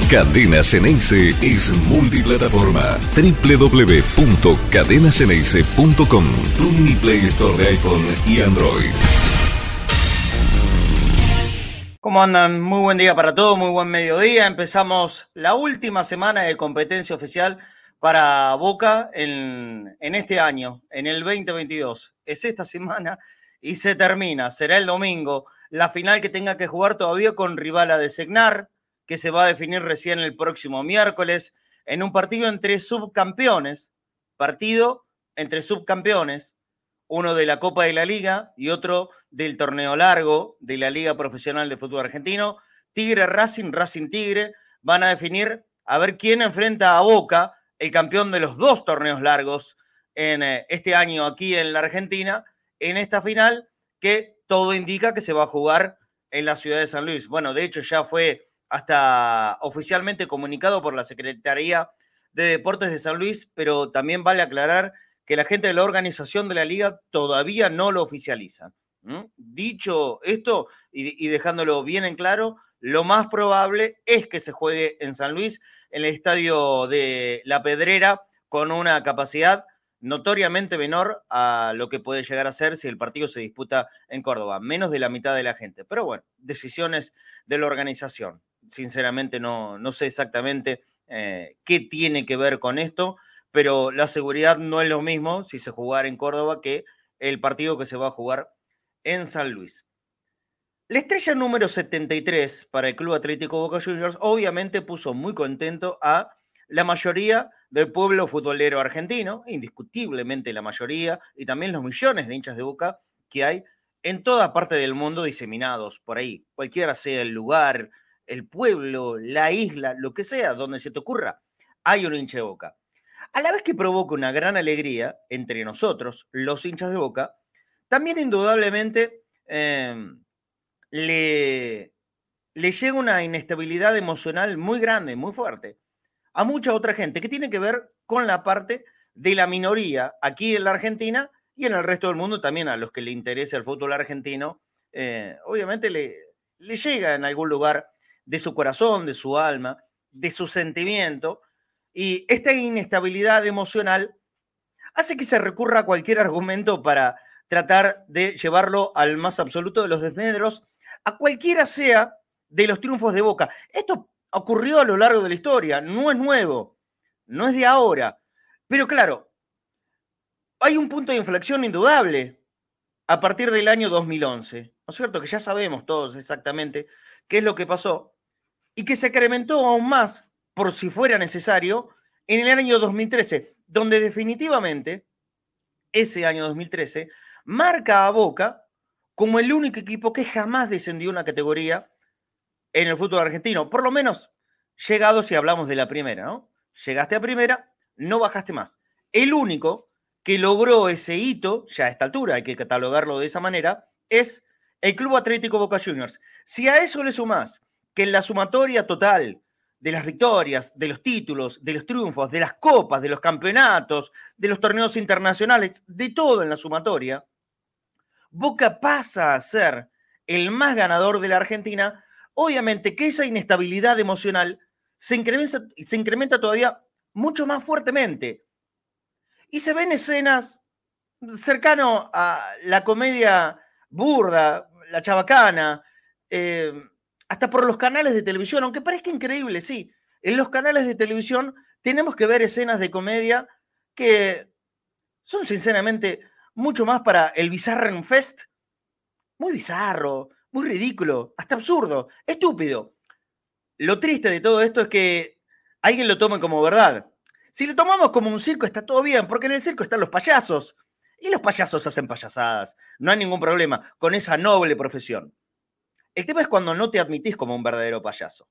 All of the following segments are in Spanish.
Cadena Ceneice es multiplataforma. www.cadenaceneice.com. Tu mini Play Store de iPhone y Android. ¿Cómo andan? Muy buen día para todos, muy buen mediodía. Empezamos la última semana de competencia oficial para Boca en este año, en el 2022. Es esta semana y se termina. Será el domingo la final que tenga que jugar todavía con rival a designar, que se va a definir recién el próximo miércoles en un partido entre subcampeones. Partido entre subcampeones. Uno de la Copa de la Liga y otro del torneo largo de la Liga Profesional de Fútbol Argentino. Tigre Racing, Racing Tigre, van a definir a ver quién enfrenta a Boca, el campeón de los dos torneos largos en este año aquí en la Argentina, en esta final que todo indica que se va a jugar en la ciudad de San Luis. Bueno, de hecho ya fue hasta oficialmente comunicado por la Secretaría de Deportes de San Luis, pero también vale aclarar que la gente de la organización de la liga todavía no lo oficializa. Dicho esto y dejándolo bien en claro, lo más probable es que se juegue en San Luis, en el estadio de La Pedrera, con una capacidad notoriamente menor a lo que puede llegar a ser si el partido se disputa en Córdoba, menos de la mitad de la gente. Pero bueno, decisiones de la organización. Sinceramente no sé exactamente qué tiene que ver con esto, pero la seguridad no es lo mismo si se jugara en Córdoba que el partido que se va a jugar en San Luis. La estrella número 73 para el Club Atlético Boca Juniors obviamente puso muy contento a la mayoría del pueblo futbolero argentino, indiscutiblemente la mayoría, y también los millones de hinchas de Boca que hay en toda parte del mundo diseminados por ahí, cualquiera sea el lugar, el pueblo, la isla, lo que sea, donde se te ocurra, hay un hincha de Boca. A la vez que provoca una gran alegría entre nosotros, los hinchas de Boca, también indudablemente le llega una inestabilidad emocional muy grande, muy fuerte, a mucha otra gente que tiene que ver con la parte de la minoría aquí en la Argentina y en el resto del mundo también a los que le interesa el fútbol argentino. Obviamente le llega en algún lugar de su corazón, de su alma, de su sentimiento, y esta inestabilidad emocional hace que se recurra a cualquier argumento para tratar de llevarlo al más absoluto de los desmedros, a cualquiera sea de los triunfos de Boca. Esto ocurrió a lo largo de la historia, no es nuevo, no es de ahora. Pero claro, hay un punto de inflexión indudable a partir del año 2011, ¿no es cierto? Que ya sabemos todos exactamente qué es lo que pasó y que se incrementó aún más, por si fuera necesario, en el año 2013, donde definitivamente ese año 2013 marca a Boca como el único equipo que jamás descendió una categoría en el fútbol argentino, por lo menos llegado si hablamos de la primera, ¿no? Llegaste a primera, no bajaste más. El único que logró ese hito, ya a esta altura hay que catalogarlo de esa manera, es el Club Atlético Boca Juniors. Si a eso le sumás que en la sumatoria total de las victorias, de los títulos, de los triunfos, de las copas, de los campeonatos, de los torneos internacionales, de todo en la sumatoria, Boca pasa a ser el más ganador de la Argentina. Obviamente que esa inestabilidad emocional se incrementa todavía mucho más fuertemente. Y se ven escenas cercano a la comedia burda, la chabacana, hasta por los canales de televisión, aunque parezca increíble, sí. En los canales de televisión tenemos que ver escenas de comedia que son sinceramente mucho más para el Bizarrenfest. Muy bizarro, muy ridículo, hasta absurdo, estúpido. Lo triste de todo esto es que alguien lo tome como verdad. Si lo tomamos como un circo está todo bien, porque en el circo están los payasos. Y los payasos hacen payasadas. No hay ningún problema con esa noble profesión. El tema es cuando no te admitís como un verdadero payaso.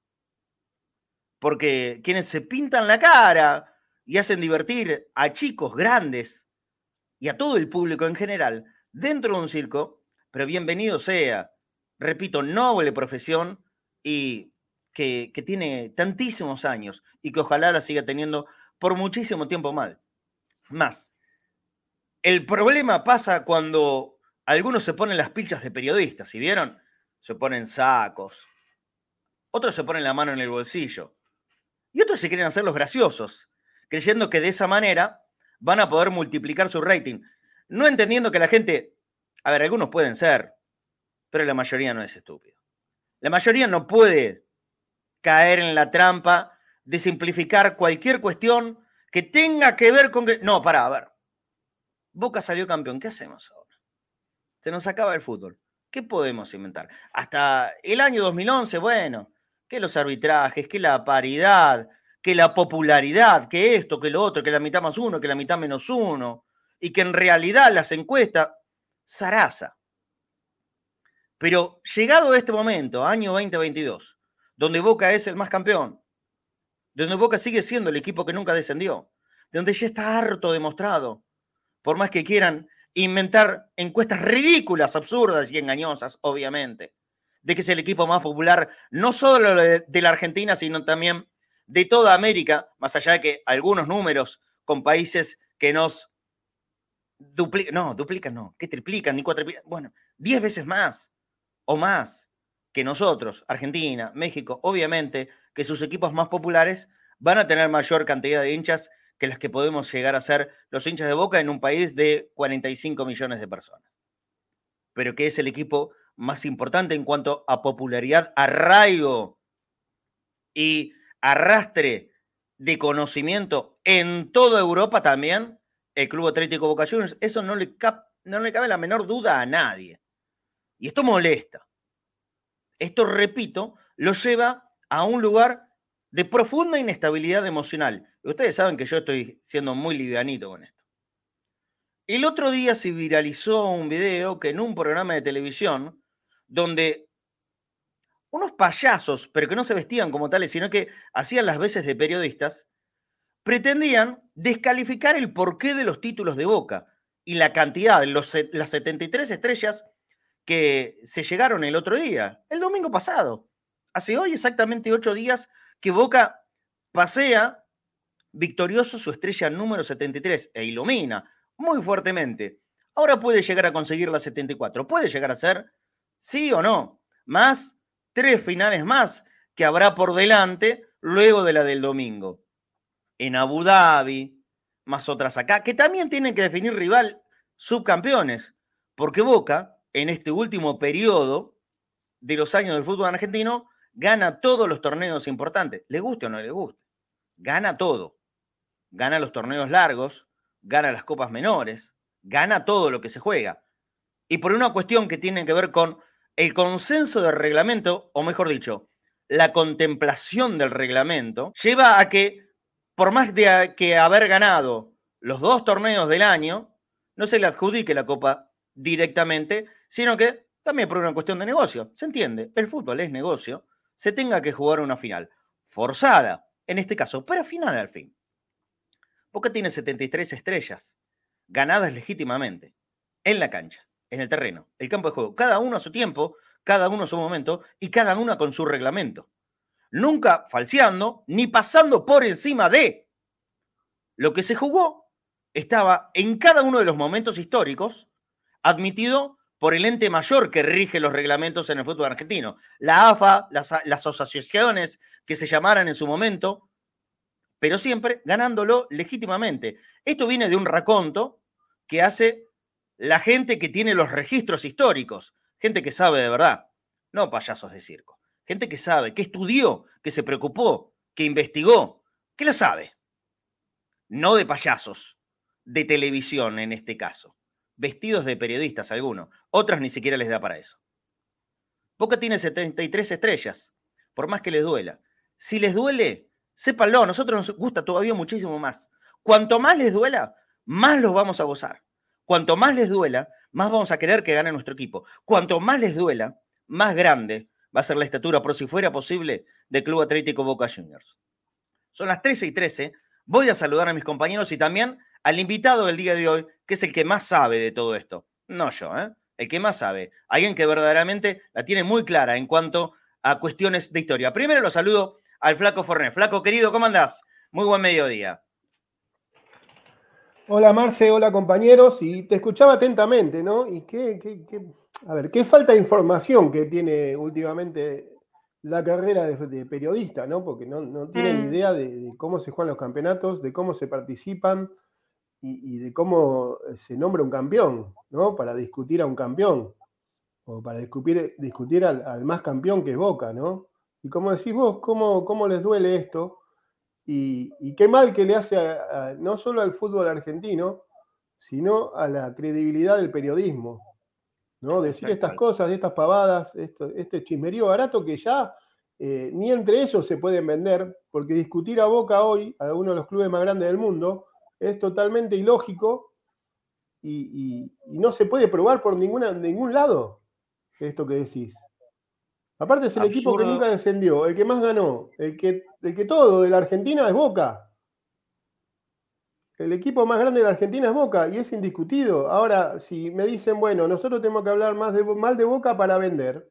Porque quienes se pintan la cara y hacen divertir a chicos grandes y a todo el público en general dentro de un circo, pero bienvenido sea, repito, noble profesión y que tiene tantísimos años y que ojalá la siga teniendo por muchísimo tiempo más. El problema pasa cuando algunos se ponen las pilchas de periodistas, ¿sí vieron? Se ponen sacos, otros se ponen la mano en el bolsillo, Y otros se quieren hacer los graciosos, creyendo que de esa manera van a poder multiplicar su rating. No entendiendo que la gente, a ver, algunos pueden ser, pero la mayoría no es estúpido. La mayoría no puede caer en la trampa de simplificar cualquier cuestión que tenga que ver con que... No, pará, a ver. Boca salió campeón, ¿qué hacemos ahora? Se nos acaba el fútbol. ¿Qué podemos inventar? Hasta el año 2011, bueno, que los arbitrajes, que la paridad, que la popularidad, que esto, que lo otro, que la mitad más uno, que la mitad menos uno, y que en realidad las encuestas, zaraza. Pero llegado este momento, año 2022, donde Boca es el más campeón, donde Boca sigue siendo el equipo que nunca descendió, donde ya está harto demostrado, por más que quieran inventar encuestas ridículas, absurdas y engañosas, obviamente, de que es el equipo más popular, no solo de la Argentina, sino también de toda América, más allá de que algunos números con países que nos duplican, que triplican, ni cuatriplican, bueno, 10 veces más o más que nosotros, Argentina, México, obviamente que sus equipos más populares van a tener mayor cantidad de hinchas que las que podemos llegar a ser los hinchas de Boca en un país de 45 millones de personas. Pero que es el equipo más importante en cuanto a popularidad, arraigo y arrastre de conocimiento en toda Europa también, el Club Atlético Boca Juniors, eso no le cabe la menor duda a nadie. Y esto molesta. Esto, repito, lo lleva a un lugar de profunda inestabilidad emocional. Y ustedes saben que yo estoy siendo muy livianito con esto. El otro día se viralizó un video que en un programa de televisión, donde unos payasos, pero que no se vestían como tales, sino que hacían las veces de periodistas, pretendían descalificar el porqué de los títulos de Boca y la cantidad, las 73 estrellas que se llegaron el otro día, el domingo pasado. Hace hoy exactamente 8 días que Boca pasea victorioso su estrella número 73 e ilumina muy fuertemente. Ahora puede llegar a conseguir la 74. Puede llegar a ser, sí o no, más 3 finales más que habrá por delante luego de la del domingo. En Abu Dhabi, más otras acá, que también tienen que definir rival subcampeones, porque Boca, en este último periodo de los años del fútbol argentino, gana todos los torneos importantes, le guste o no le guste, gana todo, gana los torneos largos, gana las copas menores, gana todo lo que se juega. Y por una cuestión que tiene que ver con el consenso del reglamento, o mejor dicho, la contemplación del reglamento, lleva a que, por más de que haber ganado los 2 torneos del año, no se le adjudique la copa directamente, sino que también por una cuestión de negocio. ¿Se entiende? El fútbol es negocio. Se tenga que jugar una final forzada, en este caso, pero final al fin. Boca tiene 73 estrellas, ganadas legítimamente, en la cancha, en el terreno, el campo de juego. Cada uno a su tiempo, cada uno a su momento y cada una con su reglamento. Nunca falseando ni pasando por encima de lo que se jugó. Estaba en cada uno de los momentos históricos admitido por el ente mayor que rige los reglamentos en el fútbol argentino. La AFA, las asociaciones que se llamaran en su momento, pero siempre ganándolo legítimamente. Esto viene de un raconto que hace la gente que tiene los registros históricos, gente que sabe de verdad, no payasos de circo, gente que sabe, que estudió, que se preocupó, que investigó, que lo sabe. No de payasos, de televisión en este caso. Vestidos de periodistas algunos, otras ni siquiera les da para eso. Boca tiene 73 estrellas, por más que les duela. Si les duele, sépanlo, a nosotros nos gusta todavía muchísimo más. Cuanto más les duela, más los vamos a gozar. Cuanto más les duela, más vamos a querer que gane nuestro equipo. Cuanto más les duela, más grande va a ser la estatura, por si fuera posible, del Club Atlético Boca Juniors. Son las 13:13. Voy a saludar a mis compañeros y también al invitado del día de hoy, que es el que más sabe de todo esto. No yo, el que más sabe. Alguien que verdaderamente la tiene muy clara en cuanto a cuestiones de historia. Primero lo saludo al Flaco Forné. Flaco, querido, ¿cómo andás? Muy buen mediodía. Hola Marce, hola compañeros, y te escuchaba atentamente, ¿no? Y a ver, qué falta de información que tiene últimamente la carrera de periodista, ¿no? Porque no tienen idea de cómo se juegan los campeonatos, de cómo se participan y de cómo se nombra un campeón, ¿no? Para discutir a un campeón, o para discutir al más campeón que es Boca, ¿no? Y como decís vos, cómo les duele esto, y qué mal que le hace no solo al fútbol argentino, sino a la credibilidad del periodismo, ¿no? Decir estas cosas, estas pavadas, este chismerío barato que ya ni entre ellos se pueden vender, porque discutir a Boca hoy, a uno de los clubes más grandes del mundo, es totalmente ilógico y no se puede probar por ningún lado esto que decís. Aparte es el equipo que nunca descendió, el que más ganó, el que todo de la Argentina es Boca. El equipo más grande de la Argentina es Boca y es indiscutido. Ahora, si me dicen, bueno, nosotros tenemos que hablar mal de Boca para vender,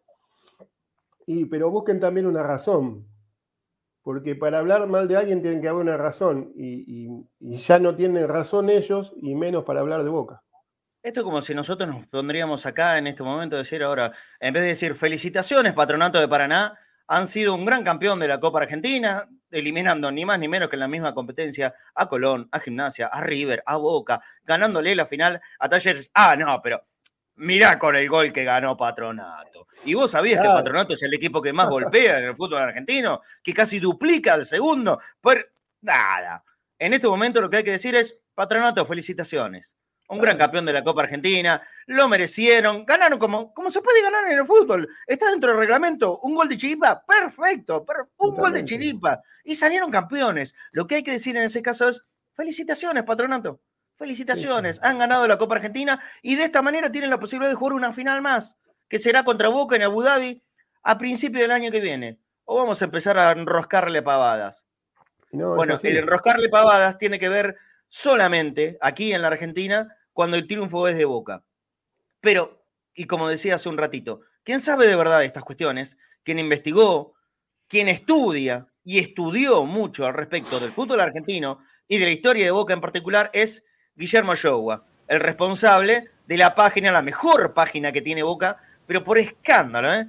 pero busquen también una razón. Porque para hablar mal de alguien tienen que haber una razón y ya no tienen razón ellos y menos para hablar de Boca. Esto es como si nosotros nos pondríamos acá en este momento a decir ahora, en vez de decir felicitaciones Patronato de Paraná, han sido un gran campeón de la Copa Argentina, eliminando ni más ni menos que en la misma competencia a Colón, a Gimnasia, a River, a Boca, ganándole la final a Talleres. Ah, no, pero mirá con el gol que ganó Patronato. Y vos sabías que Patronato es el equipo que más golpea en el fútbol argentino, que casi duplica al segundo. Pero nada, en este momento lo que hay que decir es, Patronato, felicitaciones. Un gran campeón de la Copa Argentina, lo merecieron, ganaron como se puede ganar en el fútbol. Está dentro del reglamento, un gol de Chiripa, perfecto, un gol de Chiripa. Y salieron campeones. Lo que hay que decir en ese caso es, felicitaciones, Patronato. Felicitaciones, han ganado la Copa Argentina y de esta manera tienen la posibilidad de jugar una final más, que será contra Boca en Abu Dhabi a principios del año que viene. O vamos a empezar a enroscarle pavadas. No, bueno, el enroscarle pavadas tiene que ver solamente aquí en la Argentina cuando el triunfo es de Boca. Pero, y como decía hace un ratito, ¿quién sabe de verdad de estas cuestiones? Quien investigó, quien estudia y estudió mucho al respecto del fútbol argentino y de la historia de Boca en particular es Guillermo Youa, el responsable de la página, la mejor página que tiene Boca, pero por escándalo,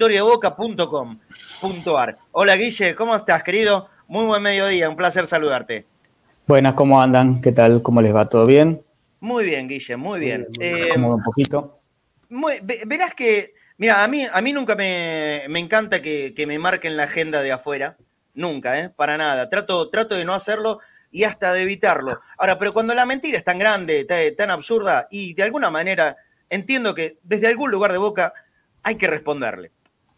historiadeboca.com.ar. Hola Guille, ¿cómo estás, querido? Muy buen mediodía, un placer saludarte. Buenas, ¿cómo andan? ¿Qué tal? ¿Cómo les va? ¿Todo bien? Muy bien, Guille, muy bien. Acomodo un poquito. Verás que, mira, a mí nunca me encanta que me marquen la agenda de afuera, nunca, para nada. Trato de no hacerlo y hasta de evitarlo. Ahora, pero cuando la mentira es tan grande, tan absurda, y de alguna manera entiendo que desde algún lugar de Boca hay que responderle.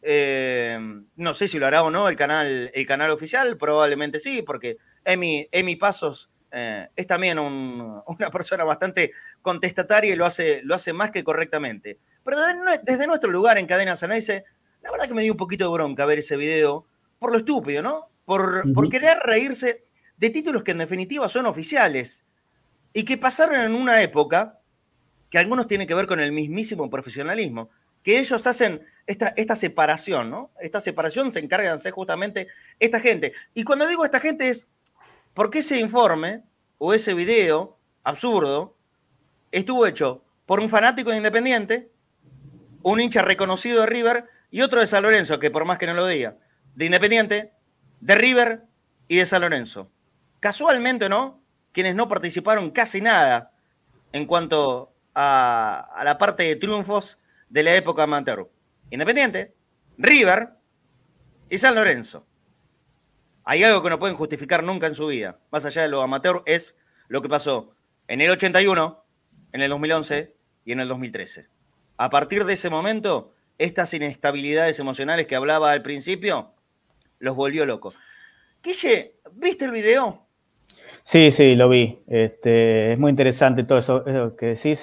No sé si lo hará o no el canal oficial, probablemente sí, porque Emi Pasos es también una persona bastante contestataria y lo hace más que correctamente. Pero desde nuestro lugar en Cadena Ceneice, la verdad que me dio un poquito de bronca ver ese video por lo estúpido, ¿no? Por querer reírse de títulos que en definitiva son oficiales y que pasaron en una época que algunos tienen que ver con el mismísimo profesionalismo, que ellos hacen esta separación, ¿no? Esta separación se encargan de hacer justamente esta gente. Y cuando digo esta gente es porque ese informe o ese video absurdo estuvo hecho por un fanático de Independiente, un hincha reconocido de River y otro de San Lorenzo, que por más que no lo diga, de Independiente, de River y de San Lorenzo. Casualmente, ¿no? Quienes no participaron casi nada en cuanto a la parte de triunfos de la época amateur. Independiente, River y San Lorenzo. Hay algo que no pueden justificar nunca en su vida, más allá de lo amateur, es lo que pasó en el 81, en el 2011 y en el 2013. A partir de ese momento, estas inestabilidades emocionales que hablaba al principio, los volvió locos. Guille, ¿viste el video? Sí, lo vi. Es muy interesante todo eso que decís,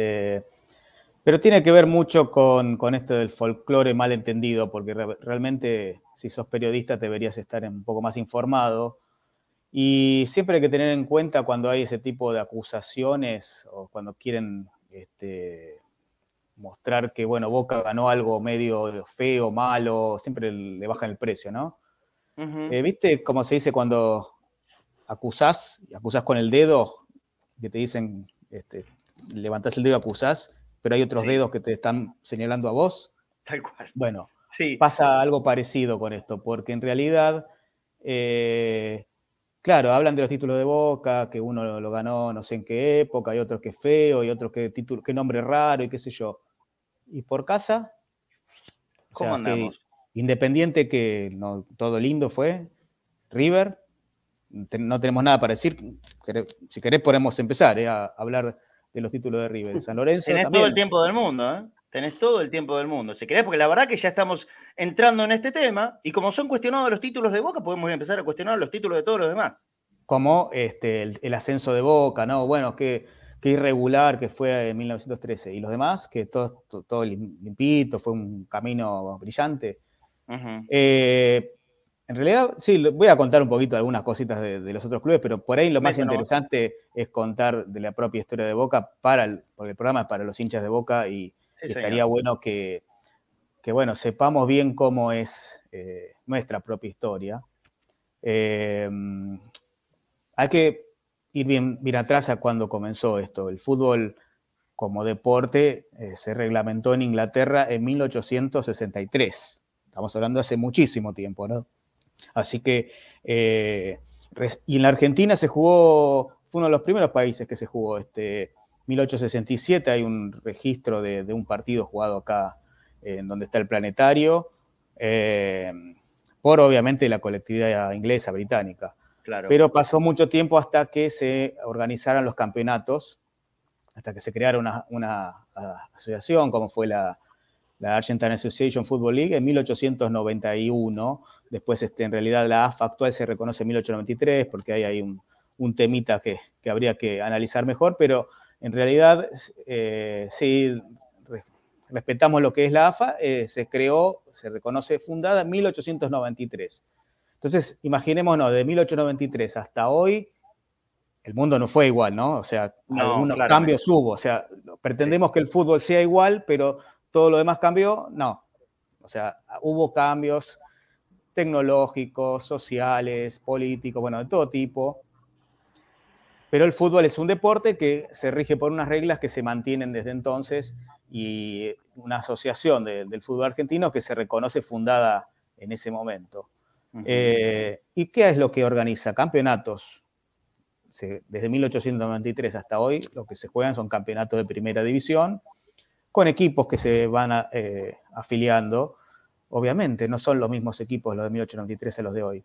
pero tiene que ver mucho con esto del folclore mal entendido, porque realmente si sos periodista deberías estar un poco más informado. Y siempre hay que tener en cuenta cuando hay ese tipo de acusaciones o cuando quieren mostrar que, bueno, Boca ganó algo medio feo, malo, siempre le bajan el precio, ¿no? Uh-huh. ¿Viste cómo se dice cuando acusás con el dedo, que te dicen, levantás el dedo y acusás, pero hay otros dedos que te están señalando a vos? Tal cual. Bueno, Sí. pasa algo parecido con esto, porque en realidad, claro, hablan de los títulos de Boca, que uno lo ganó no sé en qué época, y otros que feo, y otros que nombre raro, y qué sé yo. ¿Y por casa? O ¿Cómo sea, que andamos? Independiente, que no, todo lindo fue. River, no tenemos nada para decir. Si querés podemos empezar a hablar de los títulos de River. San Lorenzo Tenés todo el también. tiempo del mundo, ¿eh? Tenés todo el tiempo del mundo. Si querés, porque la verdad que ya estamos entrando en este tema, y como son cuestionados los títulos de Boca, podemos empezar a cuestionar los títulos de todos los demás. Como el ascenso de Boca, ¿no? Bueno, qué irregular que fue en 1913. Y los demás, que todo limpito, fue un camino brillante. En realidad, sí, voy a contar un poquito algunas cositas de los otros clubes, pero por ahí lo más interesante es contar de la propia historia de Boca, porque el programa es para los hinchas de Boca, y estaría bueno que bueno, sepamos bien cómo es nuestra propia historia. Hay que ir bien atrás a cuando comenzó esto. El fútbol como deporte se reglamentó en Inglaterra en 1863. Estamos hablando de hace muchísimo tiempo, ¿no? Así que, y en la Argentina se jugó, fue uno de los primeros países que se jugó, 1867, hay un registro de un partido jugado acá, en donde está el planetario, por obviamente la colectividad inglesa, británica. Claro. Pero pasó mucho tiempo hasta que se organizaran los campeonatos, hasta que se creara una asociación, como fue la Argentine Association Football League en 1891. Después, en realidad, la AFA actual se reconoce en 1893, porque hay un temita que habría que analizar mejor, pero en realidad, sí, respetamos lo que es la AFA, se creó, se reconoce fundada en 1893. Entonces, imaginémonos, de 1893 hasta hoy, el mundo no fue igual, ¿no? O sea, algunos cambios hubo. O sea, pretendemos que el fútbol sea igual, pero todo lo demás cambió. No. O sea, hubo cambios tecnológicos, sociales, políticos, bueno, de todo tipo. Pero el fútbol es un deporte que se rige por unas reglas que se mantienen desde entonces, y una asociación del fútbol argentino que se reconoce fundada en ese momento. ¿Y qué es lo que organiza? Campeonatos. Desde 1893 hasta hoy, lo que se juegan son campeonatos de primera división, con equipos que se van afiliando. Obviamente, no son los mismos equipos los de 1893 a los de hoy.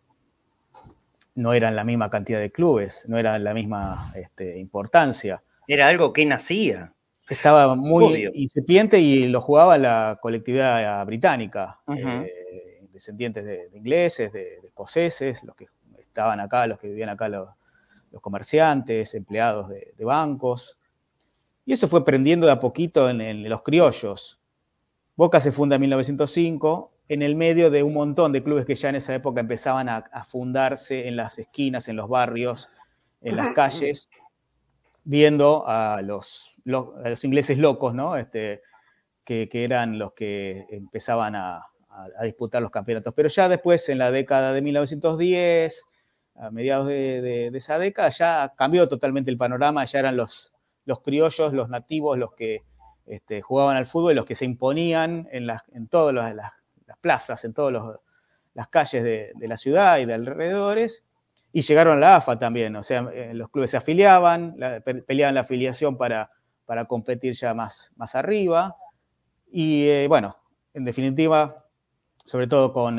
No eran la misma cantidad de clubes, no eran la misma importancia. Era algo que nacía. Estaba muy incipiente y lo jugaba la colectividad británica, descendientes de ingleses, de escoceses, los que estaban acá, los que vivían acá, los comerciantes, empleados de bancos. Y eso fue prendiendo de a poquito en los criollos. Boca se funda en 1905, en el medio de un montón de clubes que ya en esa época empezaban a fundarse en las esquinas, en los barrios, en las calles, viendo a los ingleses locos, ¿no? Que eran los que empezaban a disputar los campeonatos. Pero ya después, en la década de 1910, a mediados de esa década, ya cambió totalmente el panorama. Ya eran los criollos, los nativos, los que jugaban al fútbol, los que se imponían en todas las plazas, en todas las calles de la ciudad y de alrededores. Y llegaron a la AFA también. O sea, los clubes se afiliaban, peleaban la afiliación para competir ya más arriba. Y bueno, en definitiva, sobre todo con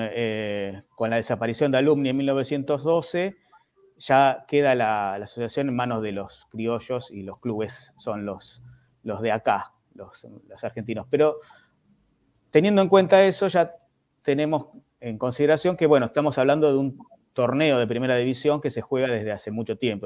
la desaparición de Alumni en 1912, ya queda la asociación en manos de los criollos, y los clubes son los de acá, los argentinos. Pero teniendo en cuenta eso, ya tenemos en consideración que, bueno, estamos hablando de un torneo de primera división que se juega desde hace mucho tiempo, de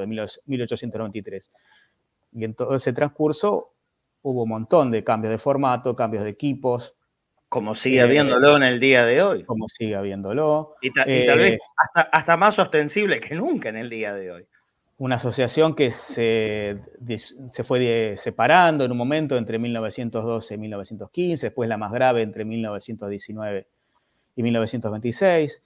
1893. Y en todo ese transcurso hubo un montón de cambios de formato, cambios de equipos. Como sigue habiéndolo en el día de hoy. Como sigue habiéndolo. Y tal vez hasta más ostensible que nunca en el día de hoy. Una asociación que se fue separando en un momento entre 1912 y 1915, después la más grave entre 1919 y 1926.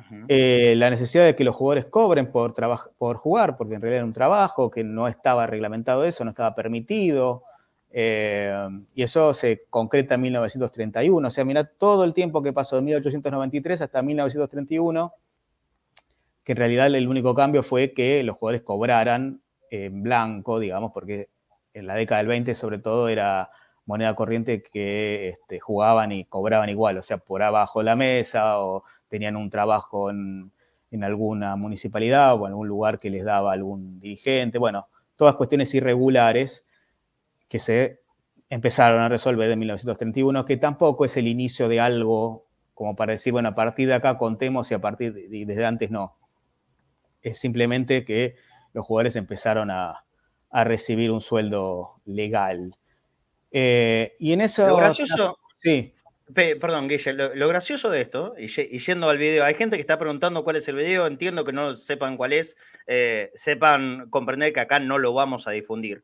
La necesidad de que los jugadores cobren por jugar, porque en realidad era un trabajo que no estaba reglamentado eso, no estaba permitido. Y eso se concreta en 1931. O sea, mira todo el tiempo que pasó de 1893 hasta 1931, que en realidad el único cambio fue que los jugadores cobraran en blanco, digamos, porque en la década del 20 sobre todo era moneda corriente que jugaban y cobraban igual, o sea, por abajo de la mesa o tenían un trabajo en alguna municipalidad o en algún lugar que les daba algún dirigente, bueno, todas cuestiones irregulares que se empezaron a resolver en 1931, que tampoco es el inicio de algo como para decir, bueno, a partir de acá contemos y a partir de desde antes no. Es simplemente que los jugadores empezaron a recibir un sueldo legal. Y en eso... Lo gracioso... Sí. Perdón, Guille, lo gracioso de esto, y yendo al video, hay gente que está preguntando cuál es el video, entiendo que no sepan cuál es, sepan comprender que acá no lo vamos a difundir.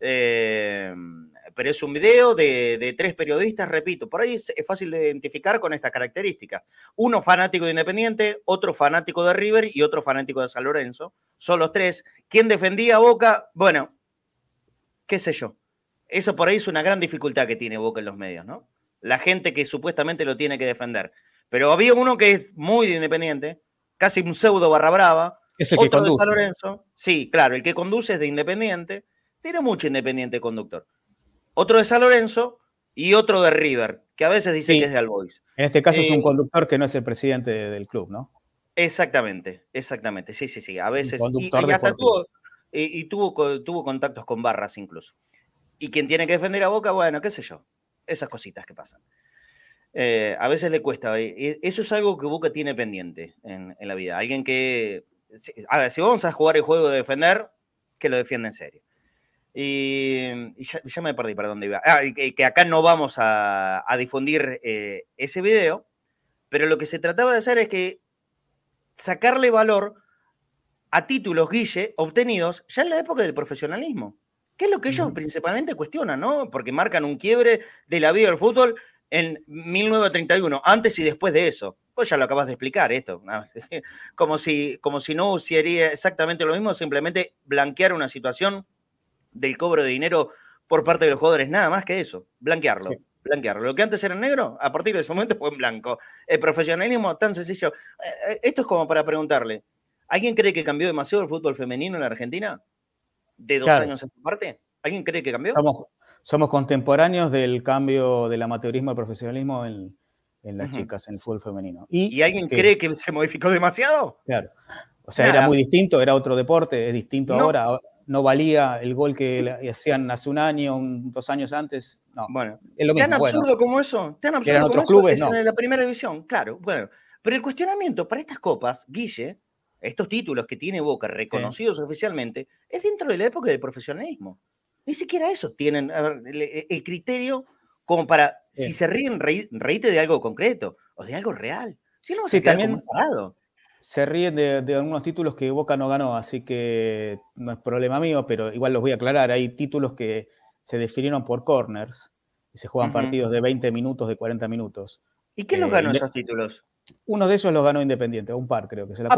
Pero es un video de 3 periodistas, repito, por ahí es fácil de identificar con estas características. Uno fanático de Independiente, otro fanático de River y otro fanático de San Lorenzo. Son los 3. ¿Quién defendía a Boca? Bueno, qué sé yo. Eso por ahí es una gran dificultad que tiene Boca en los medios, ¿no? La gente que supuestamente lo tiene que defender. Pero había uno que es muy de Independiente, casi un pseudo barra brava. Es el que otro conduce. De San Lorenzo. Sí, claro, el que conduce es de Independiente. Tiene mucho Independiente conductor. Otro de San Lorenzo y otro de River, que a veces dice que es de All Boys. En este caso es un conductor que no es el presidente del club, ¿no? Exactamente. Sí. A veces. Y hasta tuvo contactos con barras incluso. Y quien tiene que defender a Boca, bueno, qué sé yo. Esas cositas que pasan. A veces le cuesta. Eso es algo que Boca tiene pendiente en la vida. Alguien que... A ver, si vamos a jugar el juego de defender, que lo defienda en serio. Y ya me perdí para dónde iba. Que acá no vamos a difundir ese video, pero lo que se trataba de hacer es que sacarle valor a títulos, Guille, obtenidos ya en la época del profesionalismo. Que es lo que ellos principalmente cuestionan, ¿no? Porque marcan un quiebre de la vida del fútbol en 1931, antes y después de eso. Pues ya lo acabas de explicar esto. Como si no sería exactamente lo mismo, simplemente blanquear una situación del cobro de dinero por parte de los jugadores, nada más que eso, blanquearlo. Sí. Blanquearlo. Lo que antes era en negro, a partir de ese momento fue en blanco. El profesionalismo tan sencillo. Esto es como para preguntarle, ¿alguien cree que cambió demasiado el fútbol femenino en la Argentina? ¿De 2 años a esta parte? ¿Alguien cree que cambió? Somos contemporáneos del cambio del amateurismo al profesionalismo en las chicas, en el fútbol femenino. ¿Y alguien cree que se modificó demasiado? Claro. O sea, era muy distinto, era otro deporte, es distinto ahora. No valía el gol que hacían hace un año, 2 años antes. No, bueno, es lo mismo. ¿Tan absurdo como eso? ¿Tan absurdo como eso? Clubes, es en la primera división, claro. Bueno, pero el cuestionamiento para estas copas, Guille, estos títulos que tiene Boca reconocidos oficialmente, es dentro de la época del profesionalismo. Ni siquiera eso tienen el criterio como para, si se ríen, reíte de algo concreto o de algo real. Si no, se queda como parado. Se ríen de algunos títulos que Boca no ganó, así que no es problema mío, pero igual los voy a aclarar. Hay títulos que se definieron por corners y se juegan partidos de 20 minutos, de 40 minutos. ¿Y quién los ganó esos títulos? Uno de ellos los ganó Independiente, un par creo que es la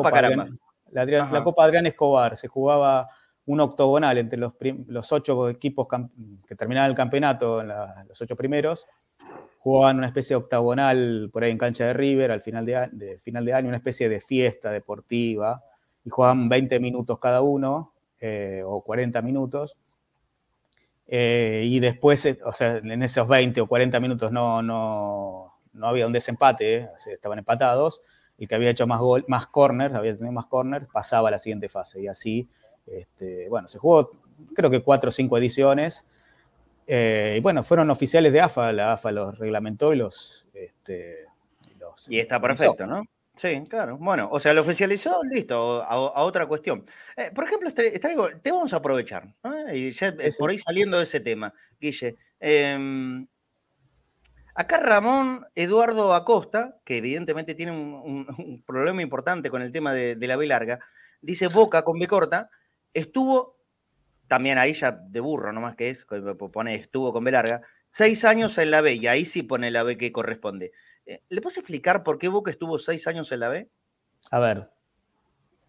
Copa Adrián Escobar. Se jugaba un octogonal entre los 8 equipos que terminaban el campeonato, los 8 primeros. Jugaban una especie de octagonal por ahí en cancha de River al final de año, una especie de fiesta deportiva, y jugaban 20 minutos cada uno, o 40 minutos, y después, o sea, en esos 20 o 40 minutos no había un desempate, estaban empatados, y el que había hecho más corners, había tenido más corners, pasaba a la siguiente fase, y así, bueno, se jugó creo que 4 o 5 ediciones. Y bueno, fueron oficiales de AFA, la AFA los reglamentó y los y está perfecto, ¿no? Sí, claro. Bueno, o sea, lo oficializó, listo, a otra cuestión. Por ejemplo, te vamos a aprovechar, ¿no? Y ya por ahí saliendo de ese tema, Guille. Acá Ramón Eduardo Acosta, que evidentemente tiene un problema importante con el tema de la B larga, dice Boca con B corta, estuvo... También ahí ya de burro nomás que es, pone estuvo con B larga, 6 años en la B, y ahí sí pone la B que corresponde. ¿Le puedes explicar por qué Boca estuvo 6 años en la B? A ver.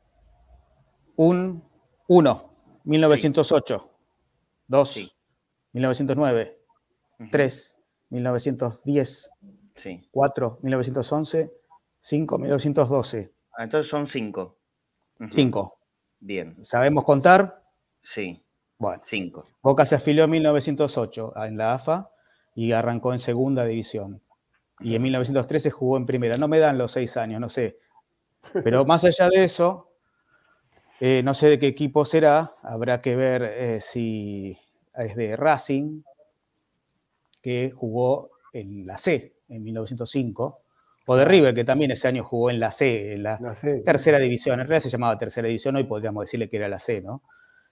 1908. 2. Sí. 1909, 3, 1910, Sí. 4, 1911, 5, 1912. Entonces son 5. 5. Bien. ¿Sabemos contar? Sí. Bueno. 5. Boca se afilió en 1908 en la AFA y arrancó en segunda división. Y en 1913 jugó en primera. No me dan los 6 años, no sé. Pero más allá de eso, no sé de qué equipo será. Habrá que ver si es de Racing, que jugó en la C en 1905, o de River, que también ese año jugó en la C, en la tercera división. En realidad se llamaba tercera división, hoy podríamos decirle que era la C, ¿no?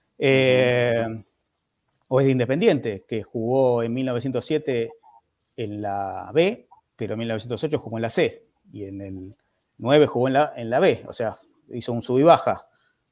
O es de Independiente, que jugó en 1907 en la B, pero en 1908 jugó en la C, y en el 9 jugó en la B, o sea, hizo un sub y baja.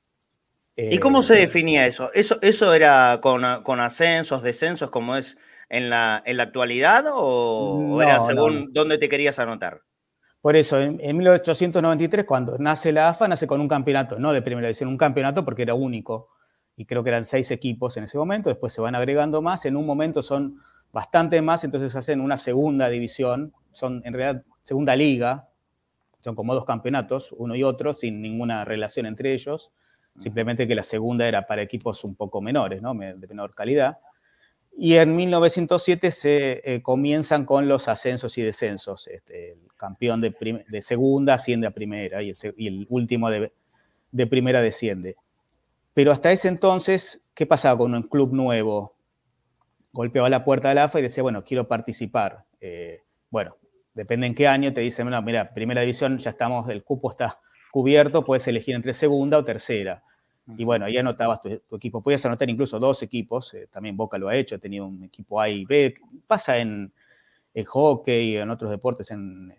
¿Y cómo se definía eso? ¿Eso era con ascensos, descensos, como es en la actualidad, o era según dónde te querías anotar? Por eso, en 1893, cuando nace la AFA, nace con un campeonato, no de primera división, un campeonato porque era único, y creo que eran 6 equipos en ese momento, después se van agregando más, en un momento son bastante más, entonces hacen una segunda división, son en realidad segunda liga, son como 2 campeonatos, uno y otro, sin ninguna relación entre ellos, simplemente que la segunda era para equipos un poco menores, ¿no? De menor calidad. Y en 1907 se comienzan con los ascensos y descensos. El campeón de segunda asciende a primera y el último de primera desciende. Pero hasta ese entonces, ¿qué pasaba con un club nuevo? Golpeaba la puerta de la AFA y decía, bueno, quiero participar. Bueno, depende en qué año, te dicen, bueno, mira, primera división ya estamos, el cupo está cubierto, puedes elegir entre segunda o tercera. Y bueno, ahí anotabas tu equipo. Podías anotar incluso 2 equipos. También Boca lo ha hecho, ha tenido un equipo A y B. Pasa en hockey y en otros deportes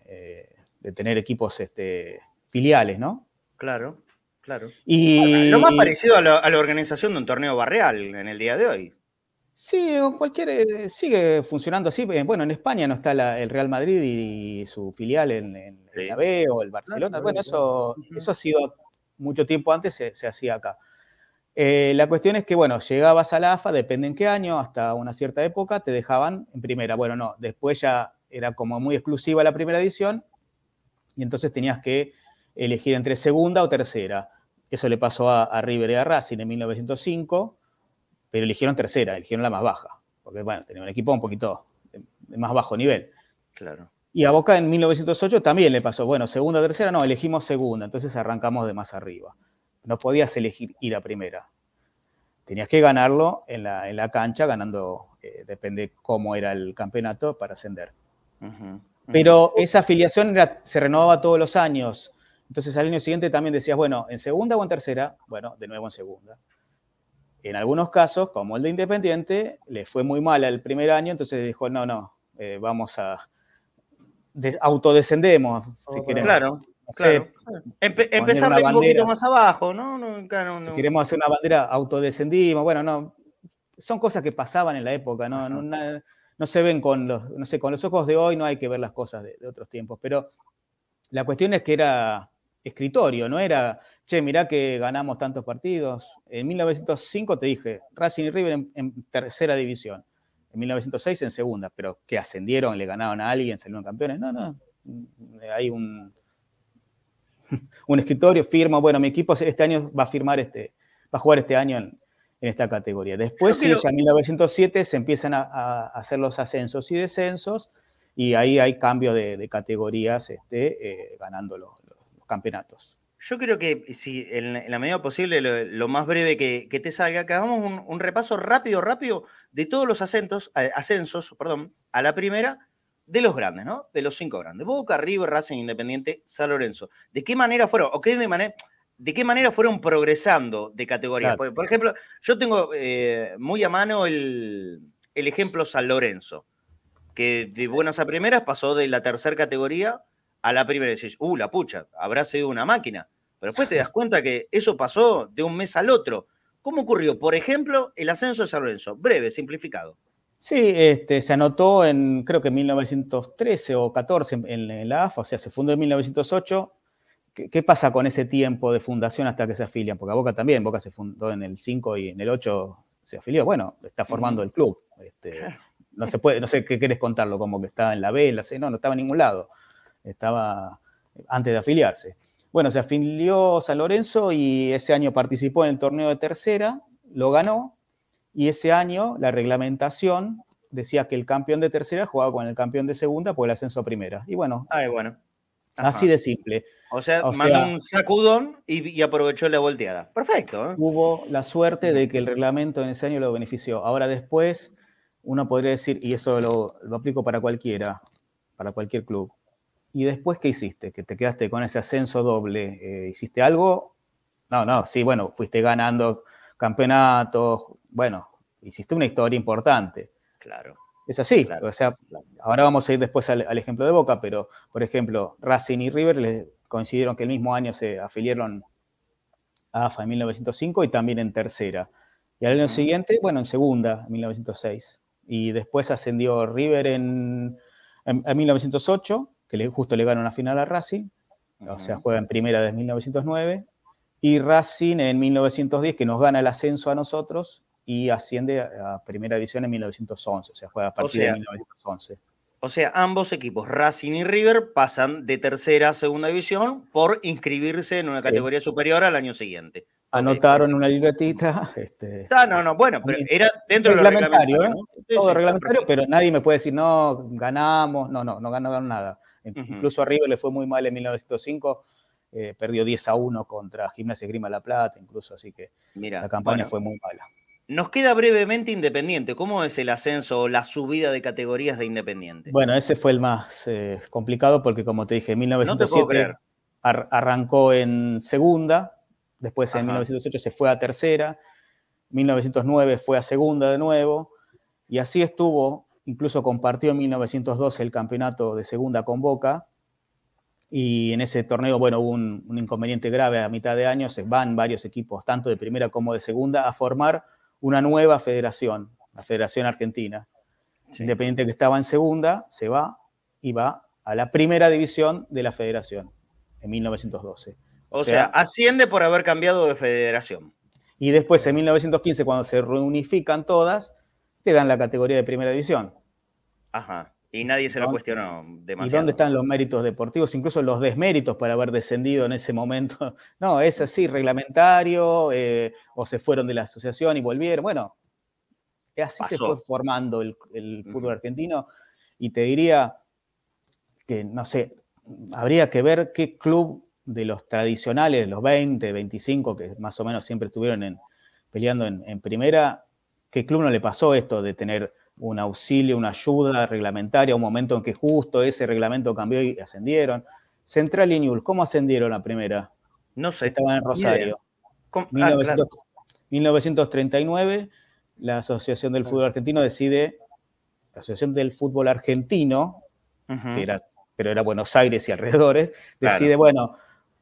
de tener equipos filiales, ¿no? Claro, claro. Y lo más parecido a la organización de un torneo barrial en el día de hoy. Sí, sigue funcionando así. Bueno, en España no está el Real Madrid y su filial en la B o el Barcelona. Bueno, eso ha sido mucho tiempo antes, se hacía acá. La cuestión es que, bueno, llegabas a la AFA, depende en qué año, hasta una cierta época, te dejaban en primera. Bueno, no, después ya era como muy exclusiva la primera edición y entonces tenías que elegir entre segunda o tercera. Eso le pasó a River y a Racing en 1905, pero eligieron tercera, eligieron la más baja, porque, bueno, tenía un equipo un poquito de más bajo nivel. Claro. Y a Boca en 1908 también le pasó, bueno, segunda o tercera, no, elegimos segunda, entonces arrancamos de más arriba. No podías elegir ir a primera. Tenías que ganarlo en la cancha, ganando, depende cómo era el campeonato, para ascender. Pero esa afiliación se renovaba todos los años. Entonces al año siguiente también decías, bueno, ¿en segunda o en tercera? Bueno, de nuevo en segunda. En algunos casos, como el de Independiente, le fue muy mal el primer año, entonces dijo, no, vamos a... autodescendemos, si queremos. Claro, claro. Empezar un poquito más abajo, ¿no? Si queremos hacer una bandera, autodescendimos. Bueno, no, son cosas que pasaban en la época, no se ven con los ojos de hoy, no hay que ver las cosas de otros tiempos, pero la cuestión es que era escritorio, no era, che, mirá que ganamos tantos partidos. En 1905 te dije, Racing y River en tercera división, en 1906 en segunda, pero que ascendieron, le ganaron a alguien, salieron campeones. No, hay un escritorio, firma, bueno, mi equipo este año va a jugar este año en esta categoría. Después, ya en 1907 se empiezan a hacer los ascensos y descensos, y ahí hay cambio de categorías ganando los campeonatos. Yo creo que si en la medida posible, lo más breve que te salga, que hagamos un repaso rápido de todos los ascensos a la primera de los grandes, ¿no? De los 5 grandes. Boca, River, Racing, Independiente, San Lorenzo. ¿De qué manera fueron? ¿De qué manera fueron progresando de categorías? Claro. Por ejemplo, yo tengo muy a mano el ejemplo San Lorenzo, que de buenas a primeras pasó de la tercera categoría a la primera. Y decís, la pucha, habrá sido una máquina. Pero después te das cuenta que eso pasó de un mes al otro. ¿Cómo ocurrió? Por ejemplo, el ascenso de San Lorenzo. Breve, simplificado. Sí, se anotó creo que en 1913 o 14 en la AFA, o sea, se fundó en 1908. ¿Qué pasa con ese tiempo de fundación hasta que se afilian? Porque a Boca también, Boca se fundó en el 5 y en el 8 se afilió. Bueno, está formando el club. No se puede, no sé qué querés contarlo, como que estaba en la B, en la C, no estaba en ningún lado. Estaba antes de afiliarse. Bueno, se afilió San Lorenzo y ese año participó en el torneo de tercera, lo ganó, y ese año la reglamentación decía que el campeón de tercera jugaba con el campeón de segunda por el ascenso a primera. Y bueno, bueno. así de simple. O sea, mandó un sacudón y aprovechó la volteada. Perfecto. Hubo la suerte de que el reglamento en ese año lo benefició. Ahora después, uno podría decir, y eso lo aplico para cualquiera, para cualquier club. ¿Y después qué hiciste? Que te quedaste con ese ascenso doble. ¿Hiciste algo? No, sí, bueno, fuiste ganando campeonatos. Bueno, hiciste una historia importante. Claro. Es así. Claro, o sea, ahora vamos a ir después al ejemplo de Boca, pero, por ejemplo, Racing y River coincidieron que el mismo año se afiliaron a AFA en 1905 y también en tercera. Y al año siguiente, bueno, en segunda, en 1906. Y después ascendió River en 1908, que justo le ganó una final a Racing, o sea, juega en primera desde 1909, y Racing en 1910, que nos gana el ascenso a nosotros, y asciende a primera división en 1911, o sea, juega a partir de 1911. O sea, ambos equipos, Racing y River, pasan de tercera a segunda división por inscribirse en una categoría superior al año siguiente. Anotaron una libretita. Bueno, pero era dentro de lo reglamentario. ¿no? Todo reglamentario, pero nadie me puede decir, no, ganamos, no ganaron nada. Incluso a River le fue muy mal en 1905, perdió 10-1 contra Gimnasia Esgrima La Plata, incluso, así que la campaña fue muy mala. Nos queda brevemente Independiente. ¿Cómo es el ascenso o la subida de categorías de Independiente? Bueno, ese fue el más complicado porque, como te dije, en 1907 arrancó en segunda, después en 1908 se fue a tercera, 1909 fue a segunda de nuevo, y así estuvo, incluso compartió en 1912 el campeonato de segunda con Boca, y en ese torneo, bueno, hubo un inconveniente grave a mitad de año, se van varios equipos, tanto de primera como de segunda, a formar una nueva federación, la Federación Argentina. Sí. Independiente, que estaba en segunda, se va y va a la primera división de la federación en 1912. O sea, asciende por haber cambiado de federación. Y después, en 1915, cuando se reunifican todas, te dan la categoría de primera división. Ajá. Y nadie se lo cuestionó demasiado. ¿Y dónde están los méritos deportivos? Incluso los desméritos por haber descendido en ese momento. No, es así, reglamentario, o se fueron de la asociación y volvieron. Bueno, así se fue formando el fútbol argentino. Y te diría que, no sé, habría que ver qué club de los tradicionales, los 20, 25, que más o menos siempre estuvieron peleando en primera, qué club no le pasó esto de tener un auxilio, una ayuda reglamentaria, un momento en que justo ese reglamento cambió y ascendieron. Central y Newell's, ¿cómo ascendieron a primera? No sé. Estaban en Rosario. 1939, la Asociación del Fútbol Argentino decide, la Asociación del Fútbol Argentino, pero era Buenos Aires y alrededores, decide, bueno,